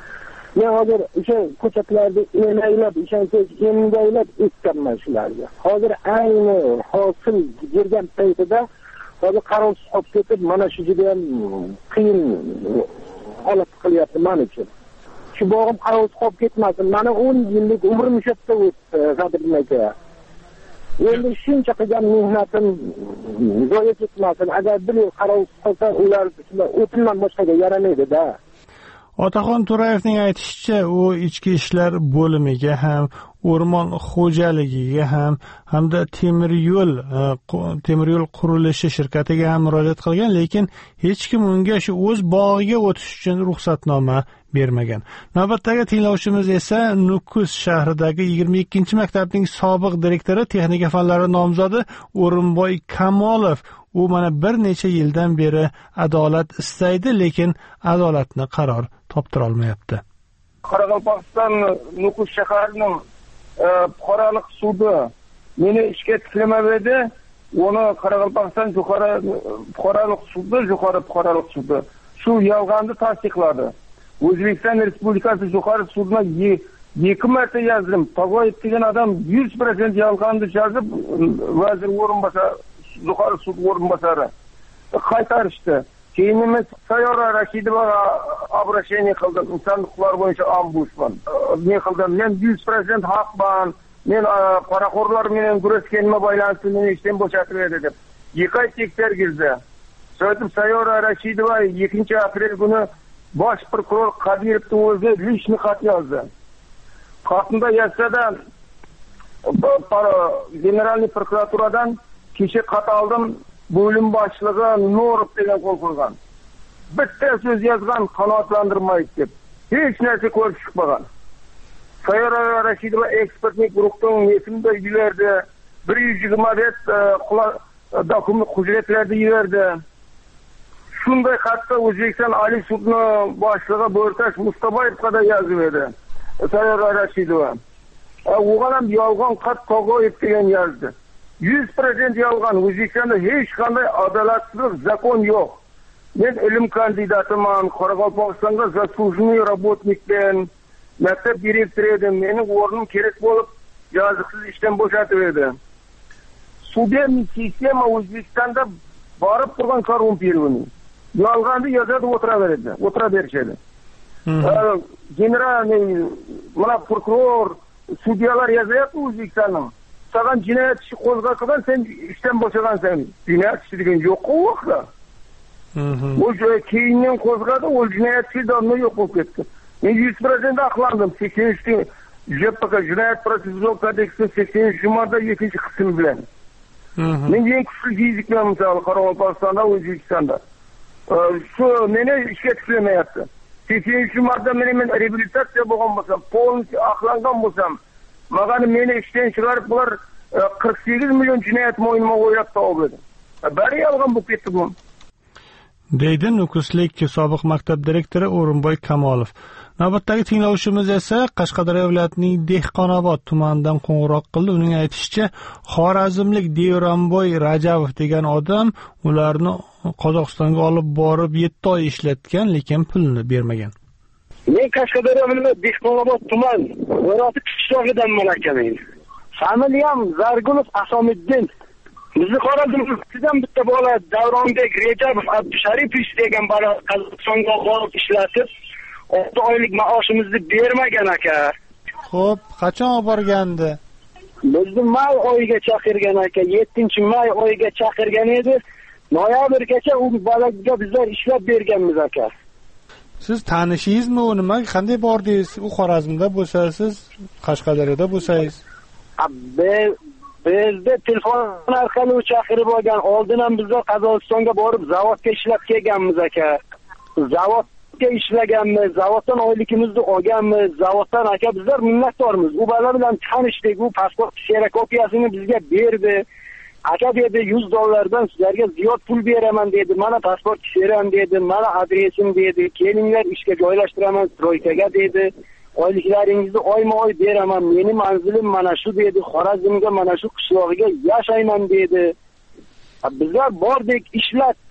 men hozir o'sha ko'chatlarda emaylab ishonch emgaylab o'tganman shularga. Hozir ayni hosil bergan paytida hozir qarovsiz qolib ketib, mana shu juda ham qiyin holat qilyapti men uchun. Shu bog'im qarovsiz qolib ketmasin. Mana o'n yillik umrim shu yerda o'tdi, Qadrim aka. Endi shuncha qilgan mehnatim zoya ketmasin. Agar bir yil qarovsiz qolsa, ular o'tindan boshqaga yaramaydi-da. Otaxon To'rayevning aytishicha, u ichki ishlar bo'limiga ham, o'rmon xo'jaligiga ham, hamda temir yo'l temir yo'l qurilishi shirkatiga ham murojaat qilgan, lekin hech kim unga shu o'z bog'iga o'tish uchun ruxsatnoma bermagan. Navbatdagi tinglovchimiz esa Nukus shahridagi yigirma ikkinchi maktabning sobiq direktori, texnika fanlari nomzodi O'rinboy Kamolov. U mana bir necha yildan beri adolat istaydi, lekin adolatni qaror toptira olmayapti. Qoraqalpog'iston Nukus shaharining fuqarolik sudi meni ishga tiklamadi. Uni Qoraqalpog'iston yuqori fuqarolik sudi, yuqori fuqarolik sudi shu yolg'onni tasdiqladi. O'zbekiston Respublikasi yuqori sudiga ikki marta yozdim. To'g'ri degan odam yuz foiz yolg'onni yozib, vazir o'rinbosari yuqori sud o'rinbosari qaytarishdi. Keyin men Sayyora Rashidovaga обращение qildim, inson huquqlari bo'yicha ombudsman. Men qildim, men yuz foiz haqman. Men paraxo'rlar bilan kurashganimga baylanib meni ishdan bo'shatib berdi deb. ikki oy tekshirgizdi. So'ydim Sayyora Rashidova ikkinchi aprel kuni bosh prokuror Qodirovning o'zi lishni xat yozdi. Xatda yozsa-da generalniy prokuraturadan kecha xat oldim, bo'lim boshlig'i Nurov degan qo'l qo'ygan. Bitta so'z yozgan, qanoatlantirmaydi deb. Hech narsa ko'rib chiqmagan. Sayyora Rashidova ekspertlik guruhining yetimda yuberdi. bir yuz yigirma besh dokument hujjatlarni yuberdi. Shunday xatda O'zbekiston Oliy sudi boshlig'i Bo'rtash Mustaboyevga da yozib edi. Sayyora Rashidova. U ham yolg'on xat To'g'oyev degan yozdi. yuz foiz yolg'on. O'zbekistonda hech qanday adolatsizlik zakon yo'q. Men ilm kandidatiman, Qoraqalpog'istonga zaslуженный работникman, maktab direktori edim. Mening o'rnim kerak bo'lib, yoziqsiz ishdan bo'shatib edi. Судебный sistema O'zbekistonda borib turgan korrumpirovniy. Yolg'onni yozadi, o'tiraveradi, o'tiraverishadi. Generalniy mana prokuror, sudyalar yozyapti O'zbekistonning. Sagan jinoyat ishi qo'zg'atilgan, sen ishdan bo'shagansan. Jinoyat ishi degan yo'q-ku vaqtda. O keyindan qo'zg'adi, o jinoyat ishi domno yo'q bo'lib ketdi. Men yuz foiz aqlandim. sakson uch JPK jinoyat protsessual kodeksi sakson uch modda ikkinchi qismi bilan. Men eng kuchli fizikman misol Qoraqalpog'istonda, O'zbekistonda. Shu meni ishga tiklamayapti. sakson uch modda meni men reabilitatsiya bo'lgan bo'lsam, polniy aqlangan bo'lsam, mag'ani meni ishdan chiqarib bular qirq sakkiz million jinoyat mo'ynima o'ylab topdi. Bari yolg'on bo'lib ketdi bu. Deydi Nukuslik sobiq maktab direktori O'rinboy Kamolov. Navbatdagi tinglovchimiz esa Qashqadaryo viloyatining Dehqonobod tumanidan qo'ng'iroq qildi. Uning aytishicha, Xorazmlik Devronboy Rajabov degan odam ularni Qozog'istonga olib borib yetti oy ishlatgan, lekin pulni bermagan. Men Qashqadaryo viloyati Dehqonobod tuman G'oroti qishlog'idanman akamen. Familiyam Zargulov Asomiddin. Bizni Xorazmdan bitta bola Davronbek Rejabov Abdusharipov degan bola Qozog'istonga olib ishlatib, olti oylik maoshimizni bermagan aka. Xo'p, qachon olib borgandi? Bizni may oyiga chaqirgan aka, yettinchi may oyiga chaqirgan edi. Noyabrgacha u bolaga bizlar ishlab berganmiz aka. Siz tanishingizmi u nima? Qanday bordingiz? U Xorazmda bo'lsa, siz Qashqadaryoda bo'lsangiz. Bizda telefon orqali chaqirib olgan. Oldin ham bizlar Qozog'istonga borib zavodga ishlab kelganmiz aka. Zavodga ishlaganmiz, zavoddan oyligimizni olganmiz. Zavoddan aka bizlar minnatdormiz. U bola bilan tanishdik. U pasport kserokopiyasini bizga berdi. Aka dedi yuz dollardan sizlarga ziyod pul beraman dedi. Mana pasport kseram dedi. Mana adresim dedi. Kelinglar ishga joylashtiraman stroykaga dedi. Oyliklaringizni oyma-oy beraman. Meni manzilim mana shu dedi. Xorazmga mana shu qishlog'iga yashayman dedi. Bizlar bordik, ishlatdi.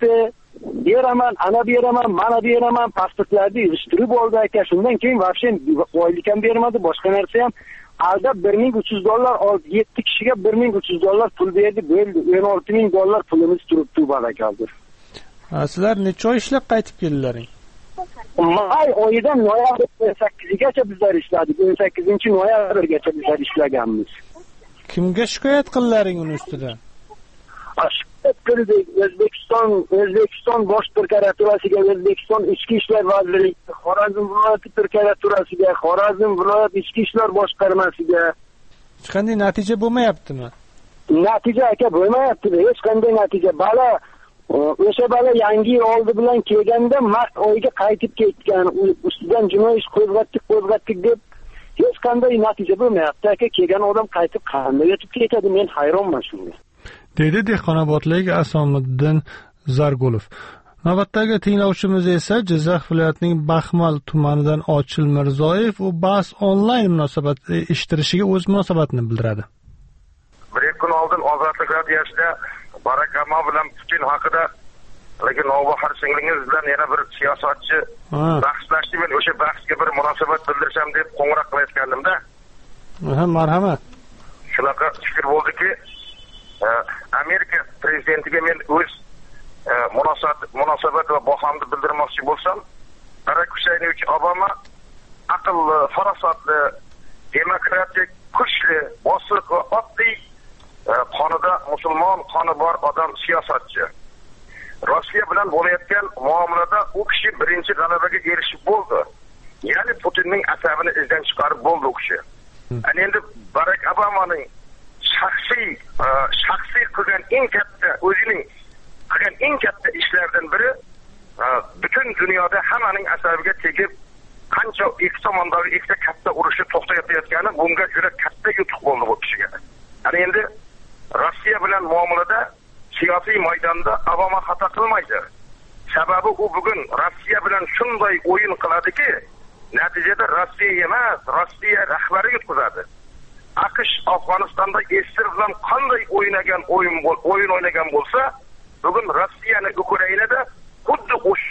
beraman, ana beraman, mana beraman, pasportlarni yig'ishtirib oldi aka. Shundan keyin вообще oylik ham bermadi, boshqa narsa ham. Aldab bir ming uch yuz dollar oldi, yetti kishiga bir ming uch yuz dollar pul berdi, bo'ldi. o'n olti ming dollar pulimiz turibdi barakadir. Sizlar necha oy ishlab qaytib keldilaring? May oyidan noyabr o'n sakkizigacha bizlar ishladik. o'n sakkizinchi noyabrgacha bizlar ishlaganmiz. Kimga shikoyat qildilaring uni ustidan? Shikoyat qildik O'zbekiston, O'zbekiston bosh prokuraturasiga, O'zbekiston ichki ishlar vazirligiga, Xorazm viloyati prokuraturasiga, Xorazm viloyat ichki ishlar boshqarmasiga. Hech qanday natija bo'lmayaptimi? Natija aka bo'lmayapti, hech qanday natija. Bala o'sha bala yangi oldi bilan kelganda mart oyiga qaytib ketgan, ustidan jinoiy ish qo'zg'atdik, qo'zg'atdik deb hech qanday natija bo'lmayapti aka. Kelgan odam qaytib qanday yetib ketadi? Men hayronman shunga. Deydi Dehqonobodlik Asomiddin Zargulov. Navbatdagi tinglovchimiz esa Jizzax viloyatining Baxmal tumanidan Ochil Mirzoyev u bas onlayn munosabat eshittirishiga o'z munosabatini bildiradi. Bir kun oldin Ozodlik radiosida Barak Obama bilan Putin haqida, lekin Navbahor singlingiz bilan yana bir siyosatchi bahslashdi. Men o'sha bahsga bir munosabat bildirsam deb qo'ng'iroq qilayotgandim-da. Ha, marhamat. Shunaqa fikr bo'ldiki, Amerika prezidentiga men o'z munosabat munosabat va bahomni bildirmoqchi bo'lsam, Barak Huseynovich Obama aqlli, farosatli, demokratik, kuchli, bosiq va oddiy qonida musulmon qoni bor odam, siyosatchi. Rossiya bilan bo'layotgan muomalada u kishi birinchi g'alabaga erishib bo'ldi. Ya'ni Putinning asabini izdan chiqarib bo'ldi u kishi. Ana endi Barak Obamaning shaxsiy shaxsiy qilgan eng katta o'zining qilgan eng katta ishlardan biri butun dunyoda hammaning asabiga tegib, qancha ikki tomondagi ikkita katta urushni to'xtatayotgani bunga juda katta yutuq bo'ldi bu kishiga. Ana endi Rossiya bilan muomalada siyosiy maydonda Obama xato qilmaydi. Sababi u bugun Rossiya bilan shunday o'yin qiladiki, natijada Rossiya emas, Rossiya rahbari yutqizadi. AQSh Afg'onistonda Esir bilan qanday o'ynagan o'yin o'yin o'ynagan bo'lsa, bugun Rossiyani Ukrainada xuddi o'sh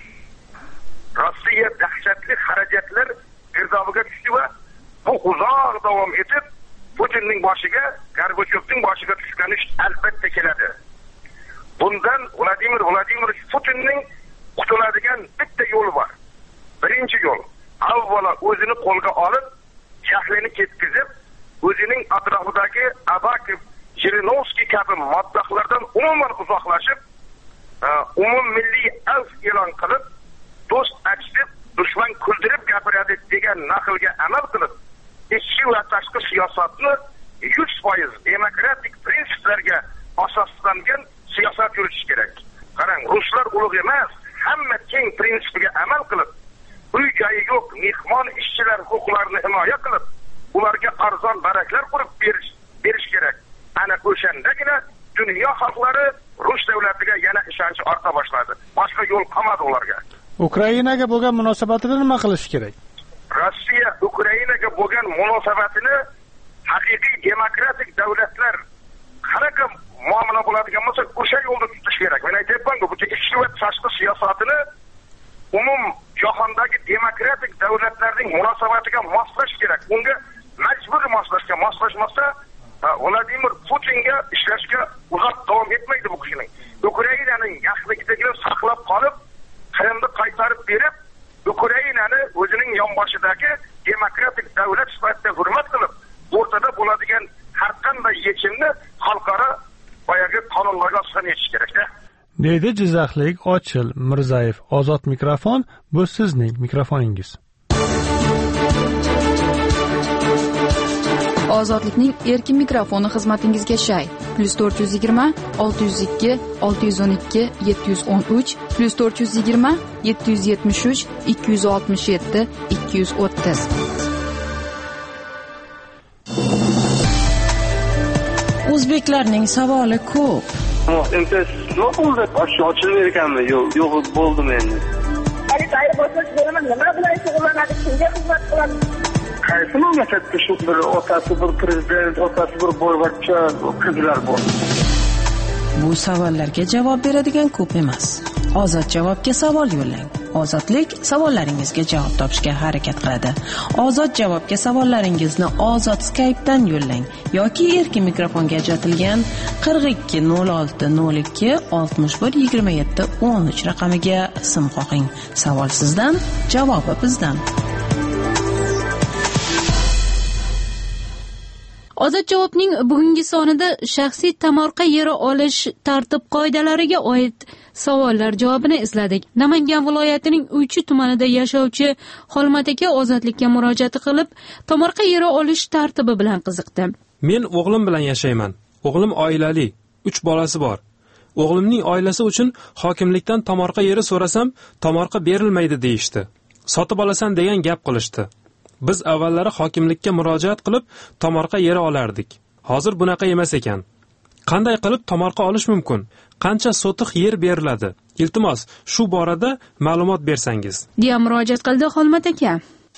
Rossiya dahshatli xarajatlar girdobiga tushdi va bu uzoq davom etib Putinning boshiga, Gorbachyovning boshiga tushgan ish albatta keladi. Bundan Vladimir Vladimirovich Putinning qutuladigan bitta yo'li bor. Birinchi yo'l, avvalo o'zini qo'lga olib, jahlini ketkizib, o'zining atrofidagi Abakov, Jirinovskiy kabi moddaxlardan umuman uzoqlashib, umummilliy alf e'lon qilib, do'st achitib, dushman kuldirib gapiradi degan naqlga amal qilib, ichki va tashqi siyosatni yuz foiz demokratik prinsiplarga asoslangan siyosat yuritish kerak. Qarang, ruslar ulug' emas, hamma teng prinsipiga amal qilib, uy joyi yo'q mehmon ishchilar huquqlarini himoya qilib, ularga arzon baraklar qurib berish berish kerak. Ana o'shandagina dunyo xalqlari Rus davlatiga yana ishonch orta boshladi. Boshqa yo'l qolmadi ularga. Ukrainaga bo'lgan munosabatini nima qilish kerak? Rossiya Ukrainaga bo'lgan munosabatini haqiqiy demokratik davlatlar qanaqa muomala bo'ladigan bo'lsa, o'sha yo'lda tutish kerak. Men aytayapman-ku, bu ichki va tashqi siyosatini umum jahondagi demokratik davlatlarning munosabatiga moslash kerak. Unga majbur moslashga, moslashmasa Vladimir Putinga ishlashga uzoq davom etmaydi bu kishining. Ukrainaning yaxlikligini saqlab qolib, Qrimni qaytarib berib, Ukrainani o'zining yonboshidagi demokratik davlat sifatida hurmat qilib, o'rtada bo'ladigan har qanday yechimni xalqaro boyagi qonunlarga asosan yechish kerak-da. Deydi Jizzaxlik Ochil Mirzayev. Ozod mikrofon, bu sizning mikrofoningiz. Ozodlikning erkin mikrofoni xizmatingizga shay. plus to'rt yuz yigirma olti yuz ikki olti yuz o'n ikki yetti yuz o'n uch plus to'rt yuz yigirma yetti yuz yetmish uch ikki yuz oltmish yetti ikki yuz o'ttiz. O'zbeklarning savoli ko'p. Imtiyoz nima bo'ldi? Ochilib ekanmi? Yo'q, yo'q bo'ldim endi. Hali tayyor bo'lsak bo'laman, nima bilan shug'ullanadi, kimga xizmat qiladi? Qaysi mamlakatda shu bir otasi bir prezident, otasi bir boyvachcha qizlar bor. Bu savollarga javob beradigan ko'p emas. Ozod javobga savol yo'llang. Ozodlik savollaringizga javob topishga harakat qiladi. Ozod javobga savollaringizni Ozod Skype'dan yo'llang yoki erkin mikrofonga ajratilgan qirq ikki nol olti nol ikki oltmish bir yigirma yetti o'n uch raqamiga sim qo'ying. Savol sizdan, javobi bizdan. Ozod javobning bugungi sonida shaxsiy tomorqa yeri olish tartib qoidalariga oid savollar javobini izladik. Namangan viloyatining Uychi tumanida yashovchi Xolmat aka ozodlikka murojaat qilib, tomorqa yeri olish tartibi bilan qiziqdi. Men o'g'lim bilan yashayman. O'g'lim oilali, uch bolasi bor. O'g'limning oilasi uchun hokimlikdan tomorqa yeri so'rasam, tomorqa berilmaydi deyishdi. Sotib olasan degan gap qilishdi. Biz avvallari hokimlikka murojaat qilib, tomorqa yeri olardik. Hozir bunaqa emas ekan. Qanday qilib tomorqa olish mumkin? Qancha sotiq yer beriladi? Iltimos, shu borada ma'lumot bersangiz. deya murojaat qildi Xolmat aka.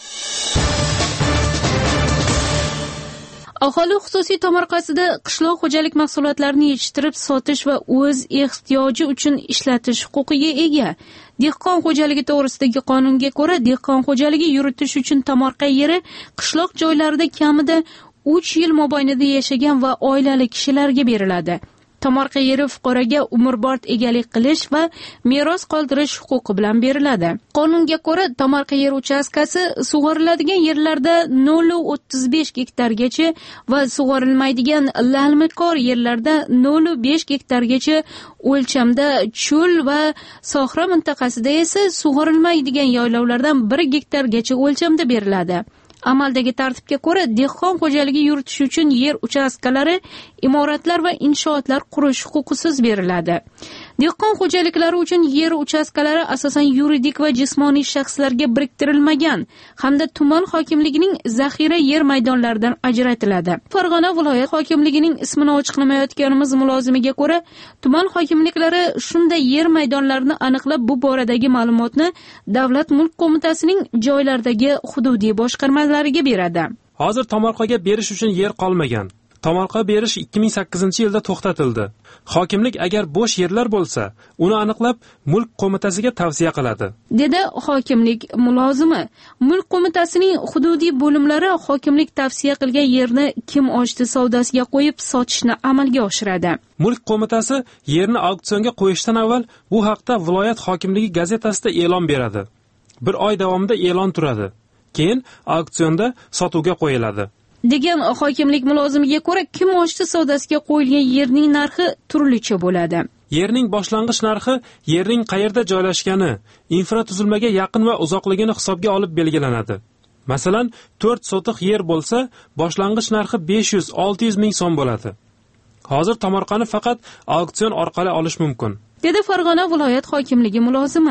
Aholi xususiy tomorqasida qishloq xo'jalik mahsulotlarini yetishtirib sotish va o'z ehtiyoji uchun ishlatish huquqiga ega. Dehqon xo'jaligi to'g'risidagi qonunga ko'ra, dehqon xo'jaligi yuritish uchun tomorqa yeri qishloq joylarida kamida uch yil mobaynida yashagan va oilali kishilarga beriladi. Tomorqa yeri fuqaroga umrbod egalik qilish va meros qoldirish huquqi bilan beriladi. Qonunga ko'ra, tomorqa yer uchastkasi sug'oriladigan yerlarda nol nuqta o'ttiz besh gektargacha va sug'orilmaydigan lalmiqor yerlarda nol nuqta besh gektargacha o'lchamda, cho'l va sohra mintaqasida esa sug'orilmaydigan yaylovlardan bir gektargacha o'lchamda beriladi. Amaldagi tartibga ko'ra, dehqon xo'jaligi yuritish uchun yer uchastkalari, imoratlar va inshootlar qurish huquqisiz beriladi. Dehqon xo'jaliklari uchun yer uchastkalari asosan yuridik va jismoniy shaxslarga biriktirilmagan hamda tuman hokimligining zaxira yer maydonlaridan ajratiladi. Farg'ona viloyat hokimligining ismini ochiqlamayotganimiz mulozimiga ko'ra, tuman hokimliklari shunday yer maydonlarini aniqlab, bu boradagi ma'lumotni Davlat mulk qo'mitasining joylardagi hududiy boshqarmalariga beradi. Hozir tomorqaga berish uchun yer qolmagan. Tomorqa berish ikki ming sakkizinchi yilda to'xtatildi. Hokimlik agar bo'sh yerlar bo'lsa, uni aniqlab mulk qo'mitasiga tavsiya qiladi, dedi hokimlik mulozimi. Mulk qo'mitasining hududiy bo'limlari hokimlik tavsiya qilgan yerni kim ochdi savdosiga qo'yib sotishni amalga oshiradi. Mulk qo'mitasi yerni auksionga qo'yishdan avval bu haqda viloyat hokimligi gazetasida e'lon beradi. Bir oy davomida e'lon turadi. Keyin auksionda sotuvga qo'yiladi. degan hokimlik mulozimiga ko'ra, kim ochdi savdosiga qo'yilgan yerning narxi turlicha bo'ladi. Yerning boshlang'ich narxi yerning qayerda joylashgani, infratuzilmaga yaqin va uzoqligini hisobga olib belgilanadi. Masalan, to'rt sotiq yer bo'lsa, boshlang'ich narxi besh yuz olti yuz ming so'm bo'ladi. Hozir tomorqani faqat auksion orqali olish mumkin, dedi Farg'ona viloyat hokimligi mulozimi.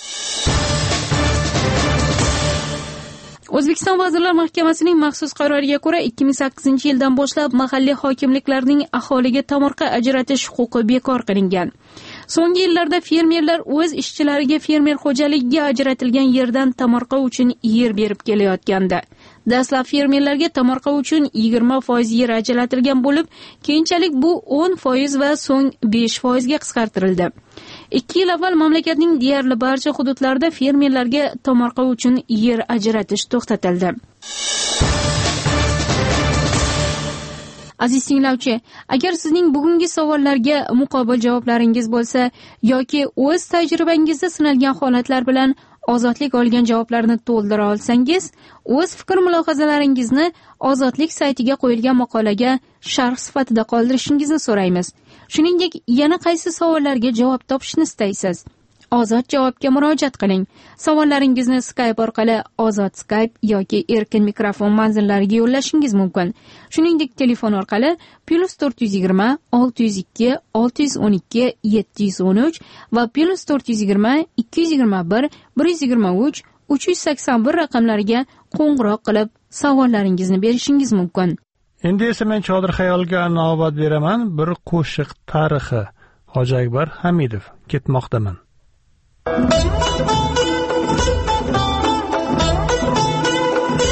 O'zbekiston Vazirlar Mahkamasining maxsus qaroriga ko'ra, ikki ming sakkizinchi yildan boshlab mahalliy hokimliklarning aholiga tomorqa ajratish huquqi bekor qilingan. So'nggi yillarda fermerlar o'z ishchilariga fermer xo'jaligiga ajratilgan yerdan tomorqa uchun yer berib kelayotgandi. Dastlab fermerlarga tomorqa uchun yigirma foiz yer ajratilgan bo'lib, keyinchalik bu o'n foiz va so'ng besh foiz ga qisqartirildi. ikki yil avval mamlakatning deyarli barcha hududlarida fermerlarga tomorqa uchun yer ajratish to'xtatildi. Aziz tinglovchi, agar sizning bugungi savollarga muqobil javoblaringiz bo'lsa yoki o'z tajribangizda sinalgan holatlar bilan ozodlik olgan javoblarni to'ldira olsangiz, o'z fikr mulohazalaringizni Ozodlik saytiga qo'yilgan maqolaga sharh sifatida qoldirishingizni so'raymiz. Shuningdek, yana qaysi savollarga javob topishni istaysiz? Ozod javobga murojaat qiling. Savollaringizni Skype orqali Ozod Skype yoki erkin mikrofon manzillariga yo'llashingiz mumkin. Shuningdek, telefon orqali plus to'rt yuz yigirma olti yuz ikki olti yuz o'n ikki yetti yuz o'n uch va plus to'rt yuz yigirma ikki yuz yigirma bir bir yuz yigirma uch uch yuz sakson bir raqamlariga qo'ng'iroq qilib savollaringizni berishingiz mumkin. Endi esa men Chodir xayolga navbat beraman. Bir qo'shiq tarixi. Hoji Akbar Hamidov ketmoqdaman.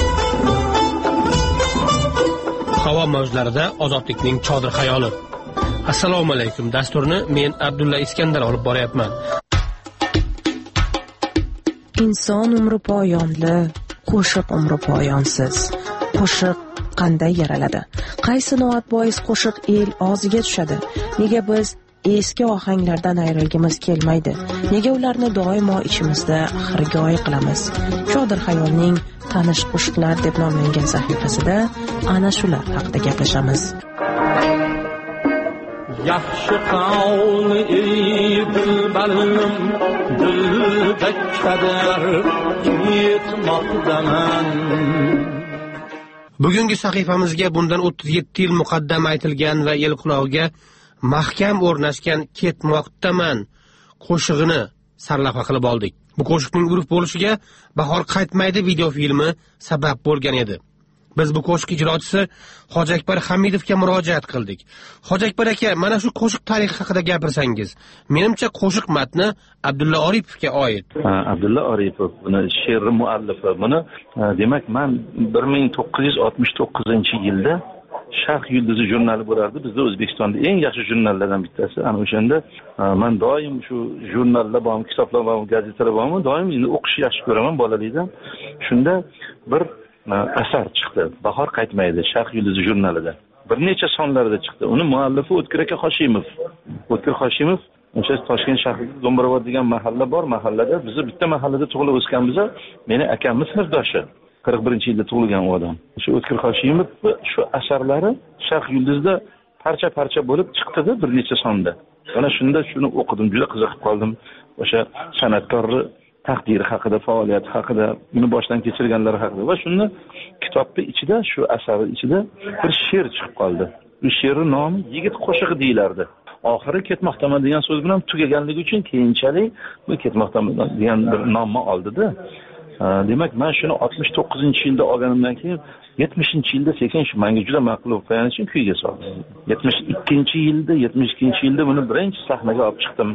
Havo mavjlarida ozodlikning chodir xayoli. Assalomu alaykum. Dasturni men Abdulla Iskandar olib boryapman. Inson umri poyonli, qo'shiq umri poyonsiz. Qo'shiq qanday yaraladi? Qaysi noat bois qo'shiq el og'ziga tushadi? Nega biz eski ohanglardan ayrilgimiz kelmaydi? Nega ularni doimo ichimizda xirgoyi qilamiz? Chodir xayolning tanish qo'shiqlar deb nomlangan sahifasida ana shular haqida gaplashamiz. Yaxshi qavli ey bilbalim, dilda kadar yetmoqdaman. Bugungi sahifamizga bundan o'ttiz yetti yil muqaddam aytilgan va el qulog'iga mahkam o'rnashgan ketmoqdaman qo'shig'ini sarlavha qilib oldik. Bu qo'shiqning urf bo'lishiga Bahor qaytmaydi videofilmi sabab bo'lgan edi. Biz bu qo'shiq ijrochisi Hojiakbar Hamidovga murojaat qildik. Hojiakbar aka, mana shu qo'shiq tarixi haqida gapirsangiz. Menimcha qo'shiq matni Abdulla Oripovga oid. Abdulla Oripov buni she'r muallifi. Buni demak men bir ming to'qqiz yuz oltmish to'qqizinchi yilda Sharq yulduzi jurnali bo'lardi. Bizda O'zbekistonda eng yaxshi jurnallardan bittasi. Ana o'shanda men doim shu jurnallar bormi, kitoblar bormi, gazetalar bormi, doim endi o'qishni yaxshi ko'raman bolalikdan. Shunda bir asar chiqdi. Bahor qaytmaydi Sharq yulduzi jurnalida. Bir necha sonlarida chiqdi. Uni muallifi O'tkir aka Hoshimov. O'tkir Hoshimov o'sha Toshkent shahrida Do'mbirovod degan mahalla bor. Mahallada bizni bitta mahallada tug'ilib o'sganmiz. Meni akamning sinfdoshi. qirq birinchi yilda tug'ilgan u odam. Shu O'tkir Hoshimov shu asarlari Sharq yulduzida parcha-parcha bo'lib chiqdi bir necha sonda. Mana shunda shuni o'qidim, juda qiziqib qoldim. O'sha san'atkorning taqdiri haqida, faoliyati haqida, uni boshdan kechirganlari haqida va shunda kitobning ichida, shu asarning ichida bir she'r chiqib qoldi. Bu she'rning nomi Yigit qo'shig'i deyilardi. Oxiri ketmoqdaman degan so'z bilan tugaganligi uchun keyinchalik bu ketmoqdaman degan bir nomni oldida. Demak, men shuni oltmish to'qqizinchi yilda olganimdan keyin yetmishinchi yilda sekin shu menga juda ma'qul bo'lib qolgani uchun kuyga soldim. yetmish ikkinchi yilda, yetmish ikkinchi yilda buni birinchi sahnaga olib chiqdim.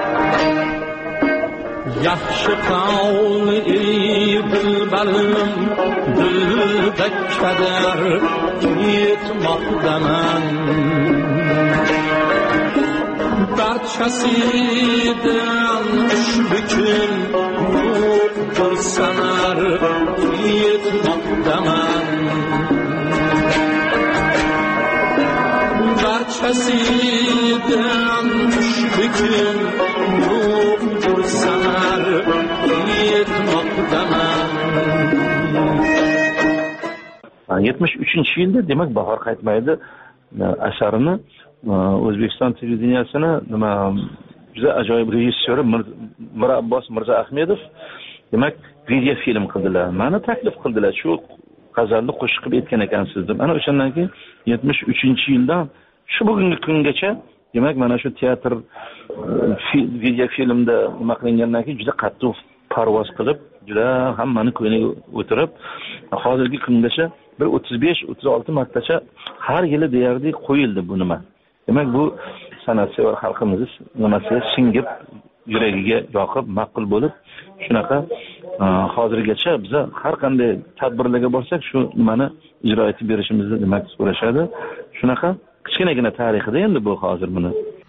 Yaxshi qavli ey bilbalim, dilda kadar yetmoqdaman. Barchasidan ishbikin yo'qdir sanar yetmoqdaman. Barchasidan ishbikin yo'qdir sanar yetmoqdaman. yetmish uchinchi yilda demak Bahor qaytmaydi asarini O'zbekiston televideniyasini nima juda ajoyib rejissyori Mir Abbos Mirza Ahmedov demak video film qildilar. Meni taklif qildilar. Shu g'azalni qo'shiq qilib aytgan ekansiz deb. Ana o'shandan keyin yetmish uchinchi yildan shu bugungi kungacha demak mana shu teatr video filmda nima qilingandan keyin juda qattiq parvoz qilib, juda hammani ko'ngliga o'tirib, hozirgi kungacha bir o'ttiz besh o'ttiz olti martacha har yili deyarli qo'yildi bu nima. Demak bu san'atsevar xalqimiz nimasiga singib, yuragiga yoqib, ma'qul bo'lib, shunaqa hozirgacha biz har qanday tadbirlarga borsak shu nimani ijro etib berishimizni demak so'rashadi. Shunaqa kichkinagina tarixida endi bu hozir buni.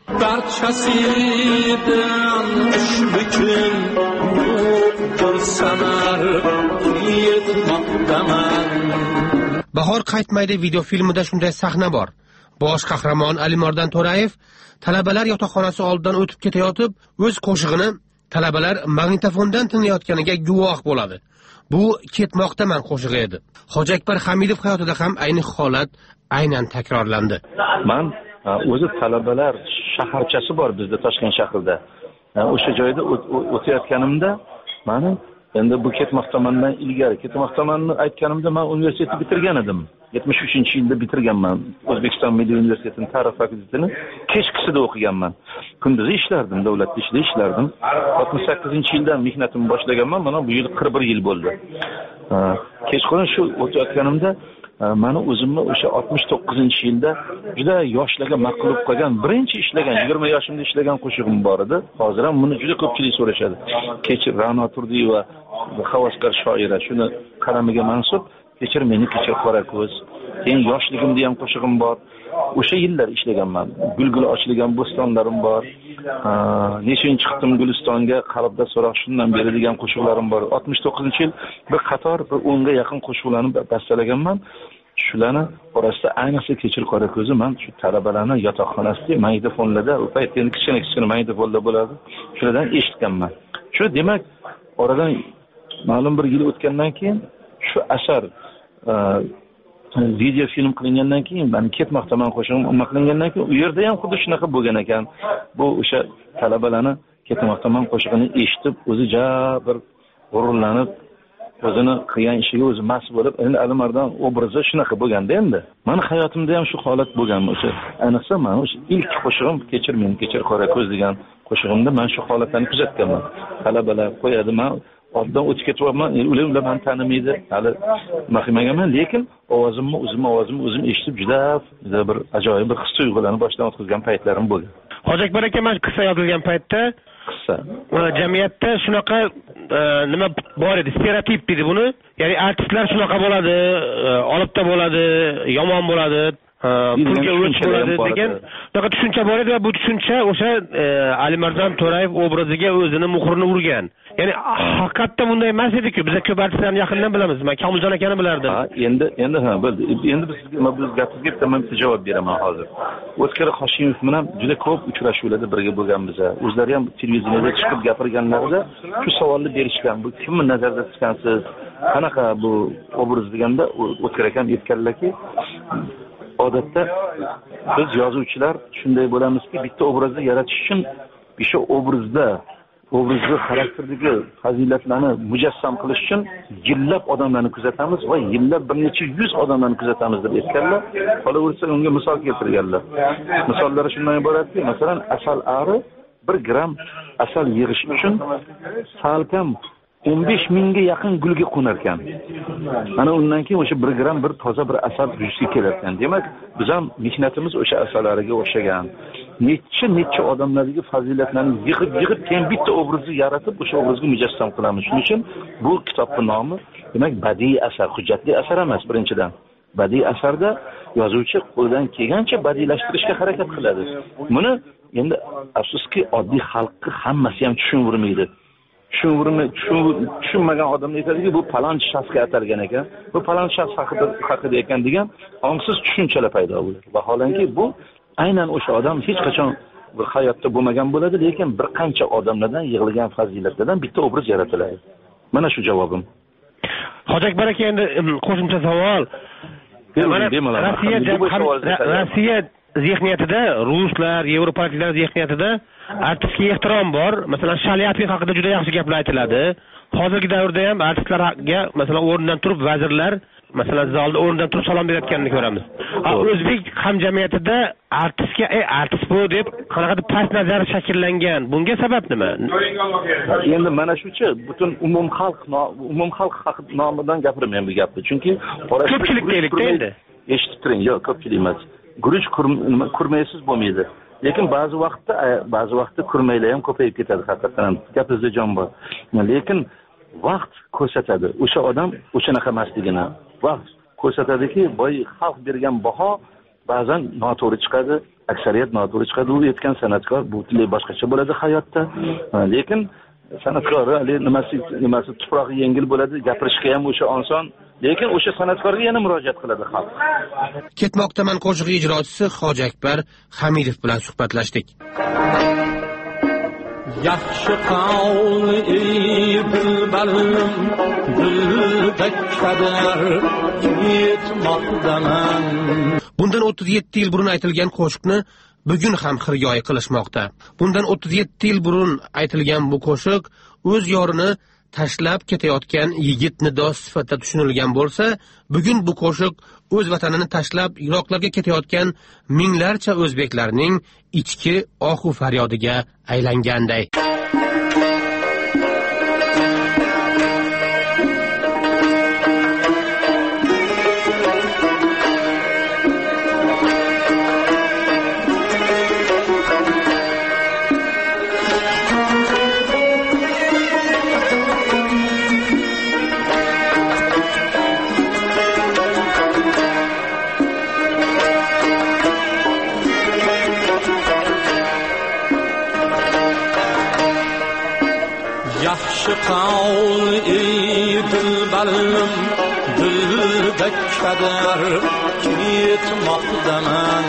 Barchasidan ishbikin yo'qdir sanar yetmoqdaman. Bahor qaytmaydi videofilmida shunday sahna bor. Bosh qahramon Alimordan To'rayev talabalar yotoqxonasi oldidan o'tib ketayotib, o'z qo'shig'ini talabalar magnitofondan tinglayotganiga guvoh bo'ladi. Bu ketmoqdaman qo'shig'i edi. Hojiakbar Hamidov hayotida ham ayni holat aynan takrorlandi. Men o'zi talabalar shaharchasi bor bizda Toshkent shahrida. O'sha joyda o'tayotganimda meni endi bu ketmoqdamandan ilgari ketmoqdamanni aytganimda men universitetni bitirgan edim. yetmish uchinchi yilda bitirganman. O'zbekiston Milliy universitetining tarix fakultetini kechqisida o'qiganman. Kunduzi ishlardim, davlat ishida ishlardim. oltmish sakkizinchi yildan mehnatimni boshlaganman. Mana bu yil qirq bir yil bo'ldi. Kechqurun shu o'tayotganimda meni o'zimni o'sha oltmish to'qqizinchi yilda juda yoshlarga ma'qul bo'lib qolgan, birinchi ishlagan, yigirma yoshimda ishlagan qo'shig'im bor edi. Hozir ham buni juda ko'pchilik so'rashadi. Kechir Ra'no Turdiyeva, havaskor shoira, shuni qalamiga mansub Kechir meni kechir qora ko'z. Keyin yoshligimda ham qo'shig'im bor. o'sha yillar ishlaganman. Gulgul ochilgan bo'stonlarim bor. Neshinchi chiqdim Gulistonga, qalbda so'roq shundan beri degan qo'shiqlarim bor. oltmish to'qqizinchi yil bir qator bir o'nga yaqin qo'shiqlarni bastalaganman. Shularni orasida ayniqsa Kechir qora ko'zi men shu talabalarning yotoqxonasida magnitofonlarda, u paytda endi kichkina kichkina magnitofonlar bo'ladi. Shulardan eshitganman. Shu demak, oradan ma'lum bir yil o'tgandan keyin shu asar video film qilingandan keyin, men ketmoqdaman qo'shig'im umma qilingandan keyin u yerda ham xuddi shunaqa bo'lgan ekan. Bu o'sha talabalarni ketmoqdaman qo'shig'ini eshitib, o'zi ja bir g'ururlanib, o'zini qilgan ishiga o'zi mas bo'lib, endi Alimardon obrazi shunaqa bo'lganda endi. Meni hayotimda ham shu holat bo'lgan. O'sha ayniqsa men o'sha ilk qo'shig'im Kechir men Kechir qora ko'z degan qo'shig'imda men shu holatlarni kuzatganman. Talabalar qo'yadi, men oddan o'tib ketyapman, ular ular meni tanimaydi, hali nima qilmaganman, lekin ovozimni o'zim ovozimni o'zim eshitib juda juda bir ajoyib bir his-tuyg'ularni boshdan o'tkazgan paytlarim bo'lgan. Hoji Akbar aka, men qissa yozilgan paytda qissa jamiyatda shunaqa nima bor edi, stereotip edi buni. Ya'ni artistlar shunaqa bo'ladi, olibda bo'ladi, yomon bo'ladi, pulga o'ch bo'ladi degan shunaqa tushuncha bor edi va bu tushuncha o'sha Alimardon To'rayev obraziga o'zini muhrini urgan. Ya'ni haqiqatda bunday emas edi-ku. Biz ko'p artistlarni yaqindan bilamiz. Men Komiljon akani bilardim. Ha, endi endi ha bildi. Endi biz sizga biz gapingizga bittaman bitta javob beraman hozir. O'tkir Hoshimov bilan juda ko'p uchrashuvlarda birga bo'lganmiz. O'zlari ham televiziyaga chiqib gapirganlarida shu savolni berishgan. Bu kimni nazarda tutgansiz? Qanaqa bu obraz deganda O'tkir akam aytganlarki, odatda biz yozuvchilar shunday bo'lamizki, bitta obrazni yaratish uchun o'sha obrazda obrazni xarakterdagi fazilatlarni mujassam qilish uchun yillab odamlarni kuzatamiz va yillab bir necha yuz odamlarni kuzatamiz deb aytganlar. Qolaversa unga misol keltirganlar. Misollari shundan iboratki, masalan, asal ari bir gram asal yig'ish uchun salkam o'n besh mingga yaqin gulga qo'nar ekan. Mana undan keyin o'sha bir gram bir toza bir asal yuzga kelar ekan. Demak, biz ham mehnatimiz o'sha asallarga o'xshagan. Necha necha odamlardagi fazilatlarni yig'ib yig'ib keyin bitta obrazni yaratib o'sha obrazga mujassam qilamiz. Shuning uchun bu kitobning nomi demak badiiy asar, hujjatli asar emas birinchidan. Badiiy asarda yozuvchi qo'ldan kelgancha badiiylashtirishga harakat qiladi. Buni endi afsuski oddiy xalqqa hammasi ham tushunvermaydi. Tushunmagan odamlar aytadiki, bu palonchi shaxsga atalgan ekan, bu palonchi shaxs haqida haqida ekan degan ongsiz tushunchalar paydo bo'ladi. Vaholanki bu aynan o'sha odam hech qachon bir hayotda bo'lmagan bo'ladi, lekin bir qancha odamlardan yig'ilgan fazilatlardan bitta obraz yaratiladi. Mana shu javobim. Hoji Akbar aka, endi qo'shimcha savol. Rossiya Rossiya zihniyatida, ruslar, yevropaliklar zihniyatida artistga ehtirom bor. Masalan, Shalyapin haqida juda yaxshi gaplar aytiladi. Hozirgi davrda ham artistlarga masalan o'rnidan turib vazirlar, masalan, zalda o'rnidan turib salom berayotganini ko'ramiz. O'zbek hamjamiyatida artistga "Ey, artist bu" deb qanaqadir past nazar shakllangan. Bunga sabab nima? Endi mana shuchi butun umum xalq umum xalq nomidan gapiraman bu gapni. Chunki ko'pchilik deylikda endi. Eshitib turing, yo'q, ko'pchilik emas. Guruch kurmaysiz bo'lmaydi. Lekin ba'zi vaqtda ba'zi vaqtda kurmaylar ham ko'payib ketadi haqiqatan. Gapingizda jon bor. Lekin vaqt ko'rsatadi. O'sha odam o'shanaqa emasligini. Vaqt ko'rsatadiki, boy xalq bergan baho ba'zan noto'g'ri chiqadi, aksariyat noto'g'ri chiqadi. U aytgan san'atkor butunlay boshqacha bo'ladi hayotda. Lekin san'atkor nimasi nimasi tuprog'i yengil bo'ladi, gapirishga ham o'sha oson. Lekin o'sha san'atkorga yana murojaat qiladi xalq. Ketmoqdaman qo'shig'i ijrochisi Hoji Akbar Hamidov bilan suhbatlashdik. Yaxshi qavli dilbarim dildek kadar ketmoqdaman. Bundan o'ttiz yetti yil burun aytilgan qo'shiqni bugun ham xirgoyi qilishmoqda. Bundan o'ttiz yetti yil burun aytilgan bu qo'shiq o'z yorini tashlab ketayotgan yigit nidosi sifatida tushunilgan bo'lsa, bugun bu qo'shiq o'z vatanini tashlab yiroqlarga ketayotgan minglarcha o'zbeklarning ichki ohu faryodiga aylanganday. yaxshi qavl ey dilbarim dilda kadar ketmoqdaman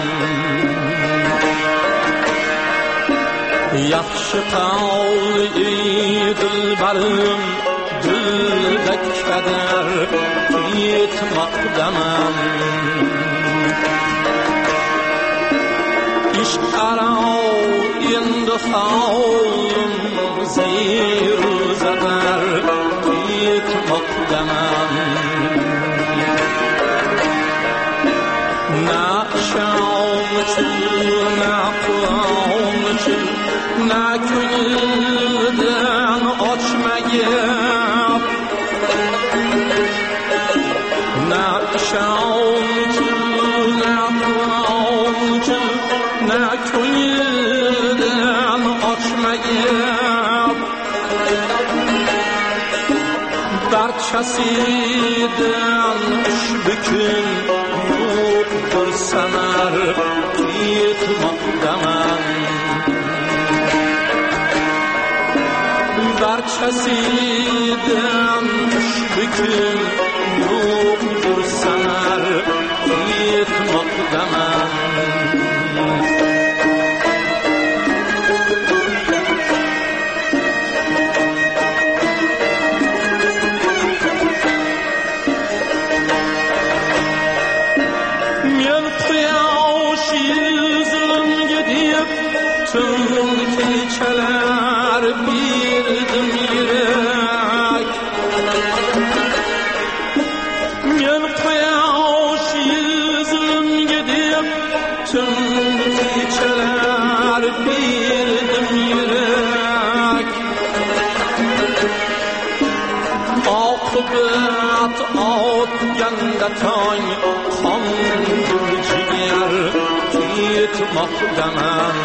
yaxshi qavl ey dilbarim dilda kadar ketmoqdaman ish qarov endi havlim zeyru zadar ketmoqdaman na sham uchun na qavm uchun na ko'ngildan ochmagan na sham uchun na qavm uchun na ko'ngildan ochmagan barchasidan ushbu kun yo'qdir sanar ketmoqdaman barchasidan ushbu kun yo'qdir sanar ketmoqdaman kechalar birdim yurak men quyosh yuzimga deb tun kechalar birdim yurak oqibat otganda tong qondir jigar ketmoqdaman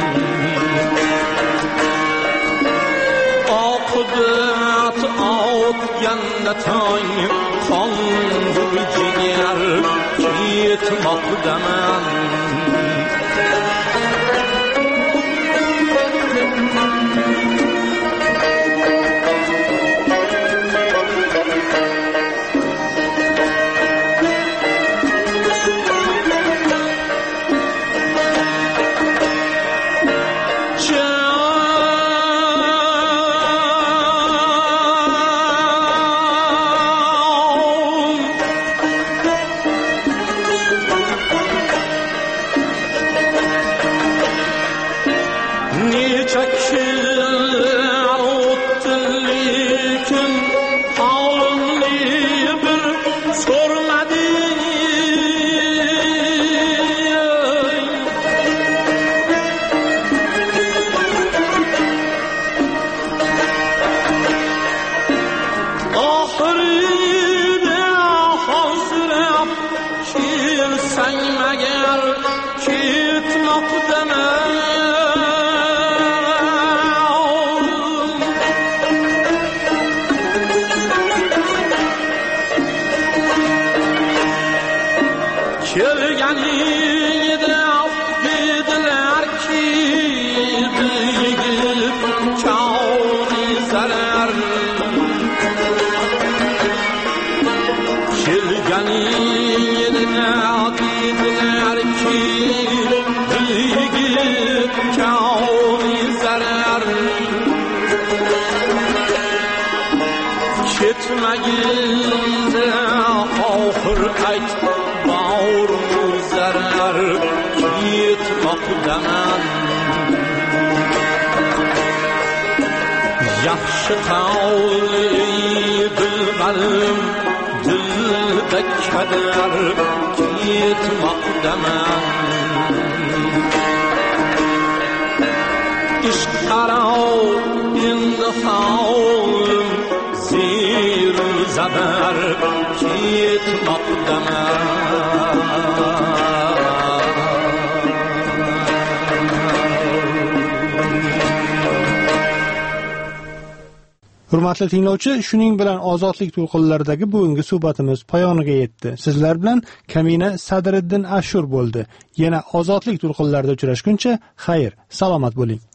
oqibat otganda tong qondir jigar ketmoqdaman ketmagilda oxir ayt bavr zarar ketmoqdaman yaxshi qavl bilmadim dilda kadar ketmoqdaman ish qarov endi havlim zeyru zabar ketmoqdaman Hurmatli tinglovchi, shuning bilan ozodlik to'lqinlaridagi bugungi suhbatimiz poyoniga yetdi. Sizlar bilan Kamina Sadriddin Ashur bo'ldi. Yana ozodlik to'lqinlarida uchrashguncha, xayr, salomat bo'ling.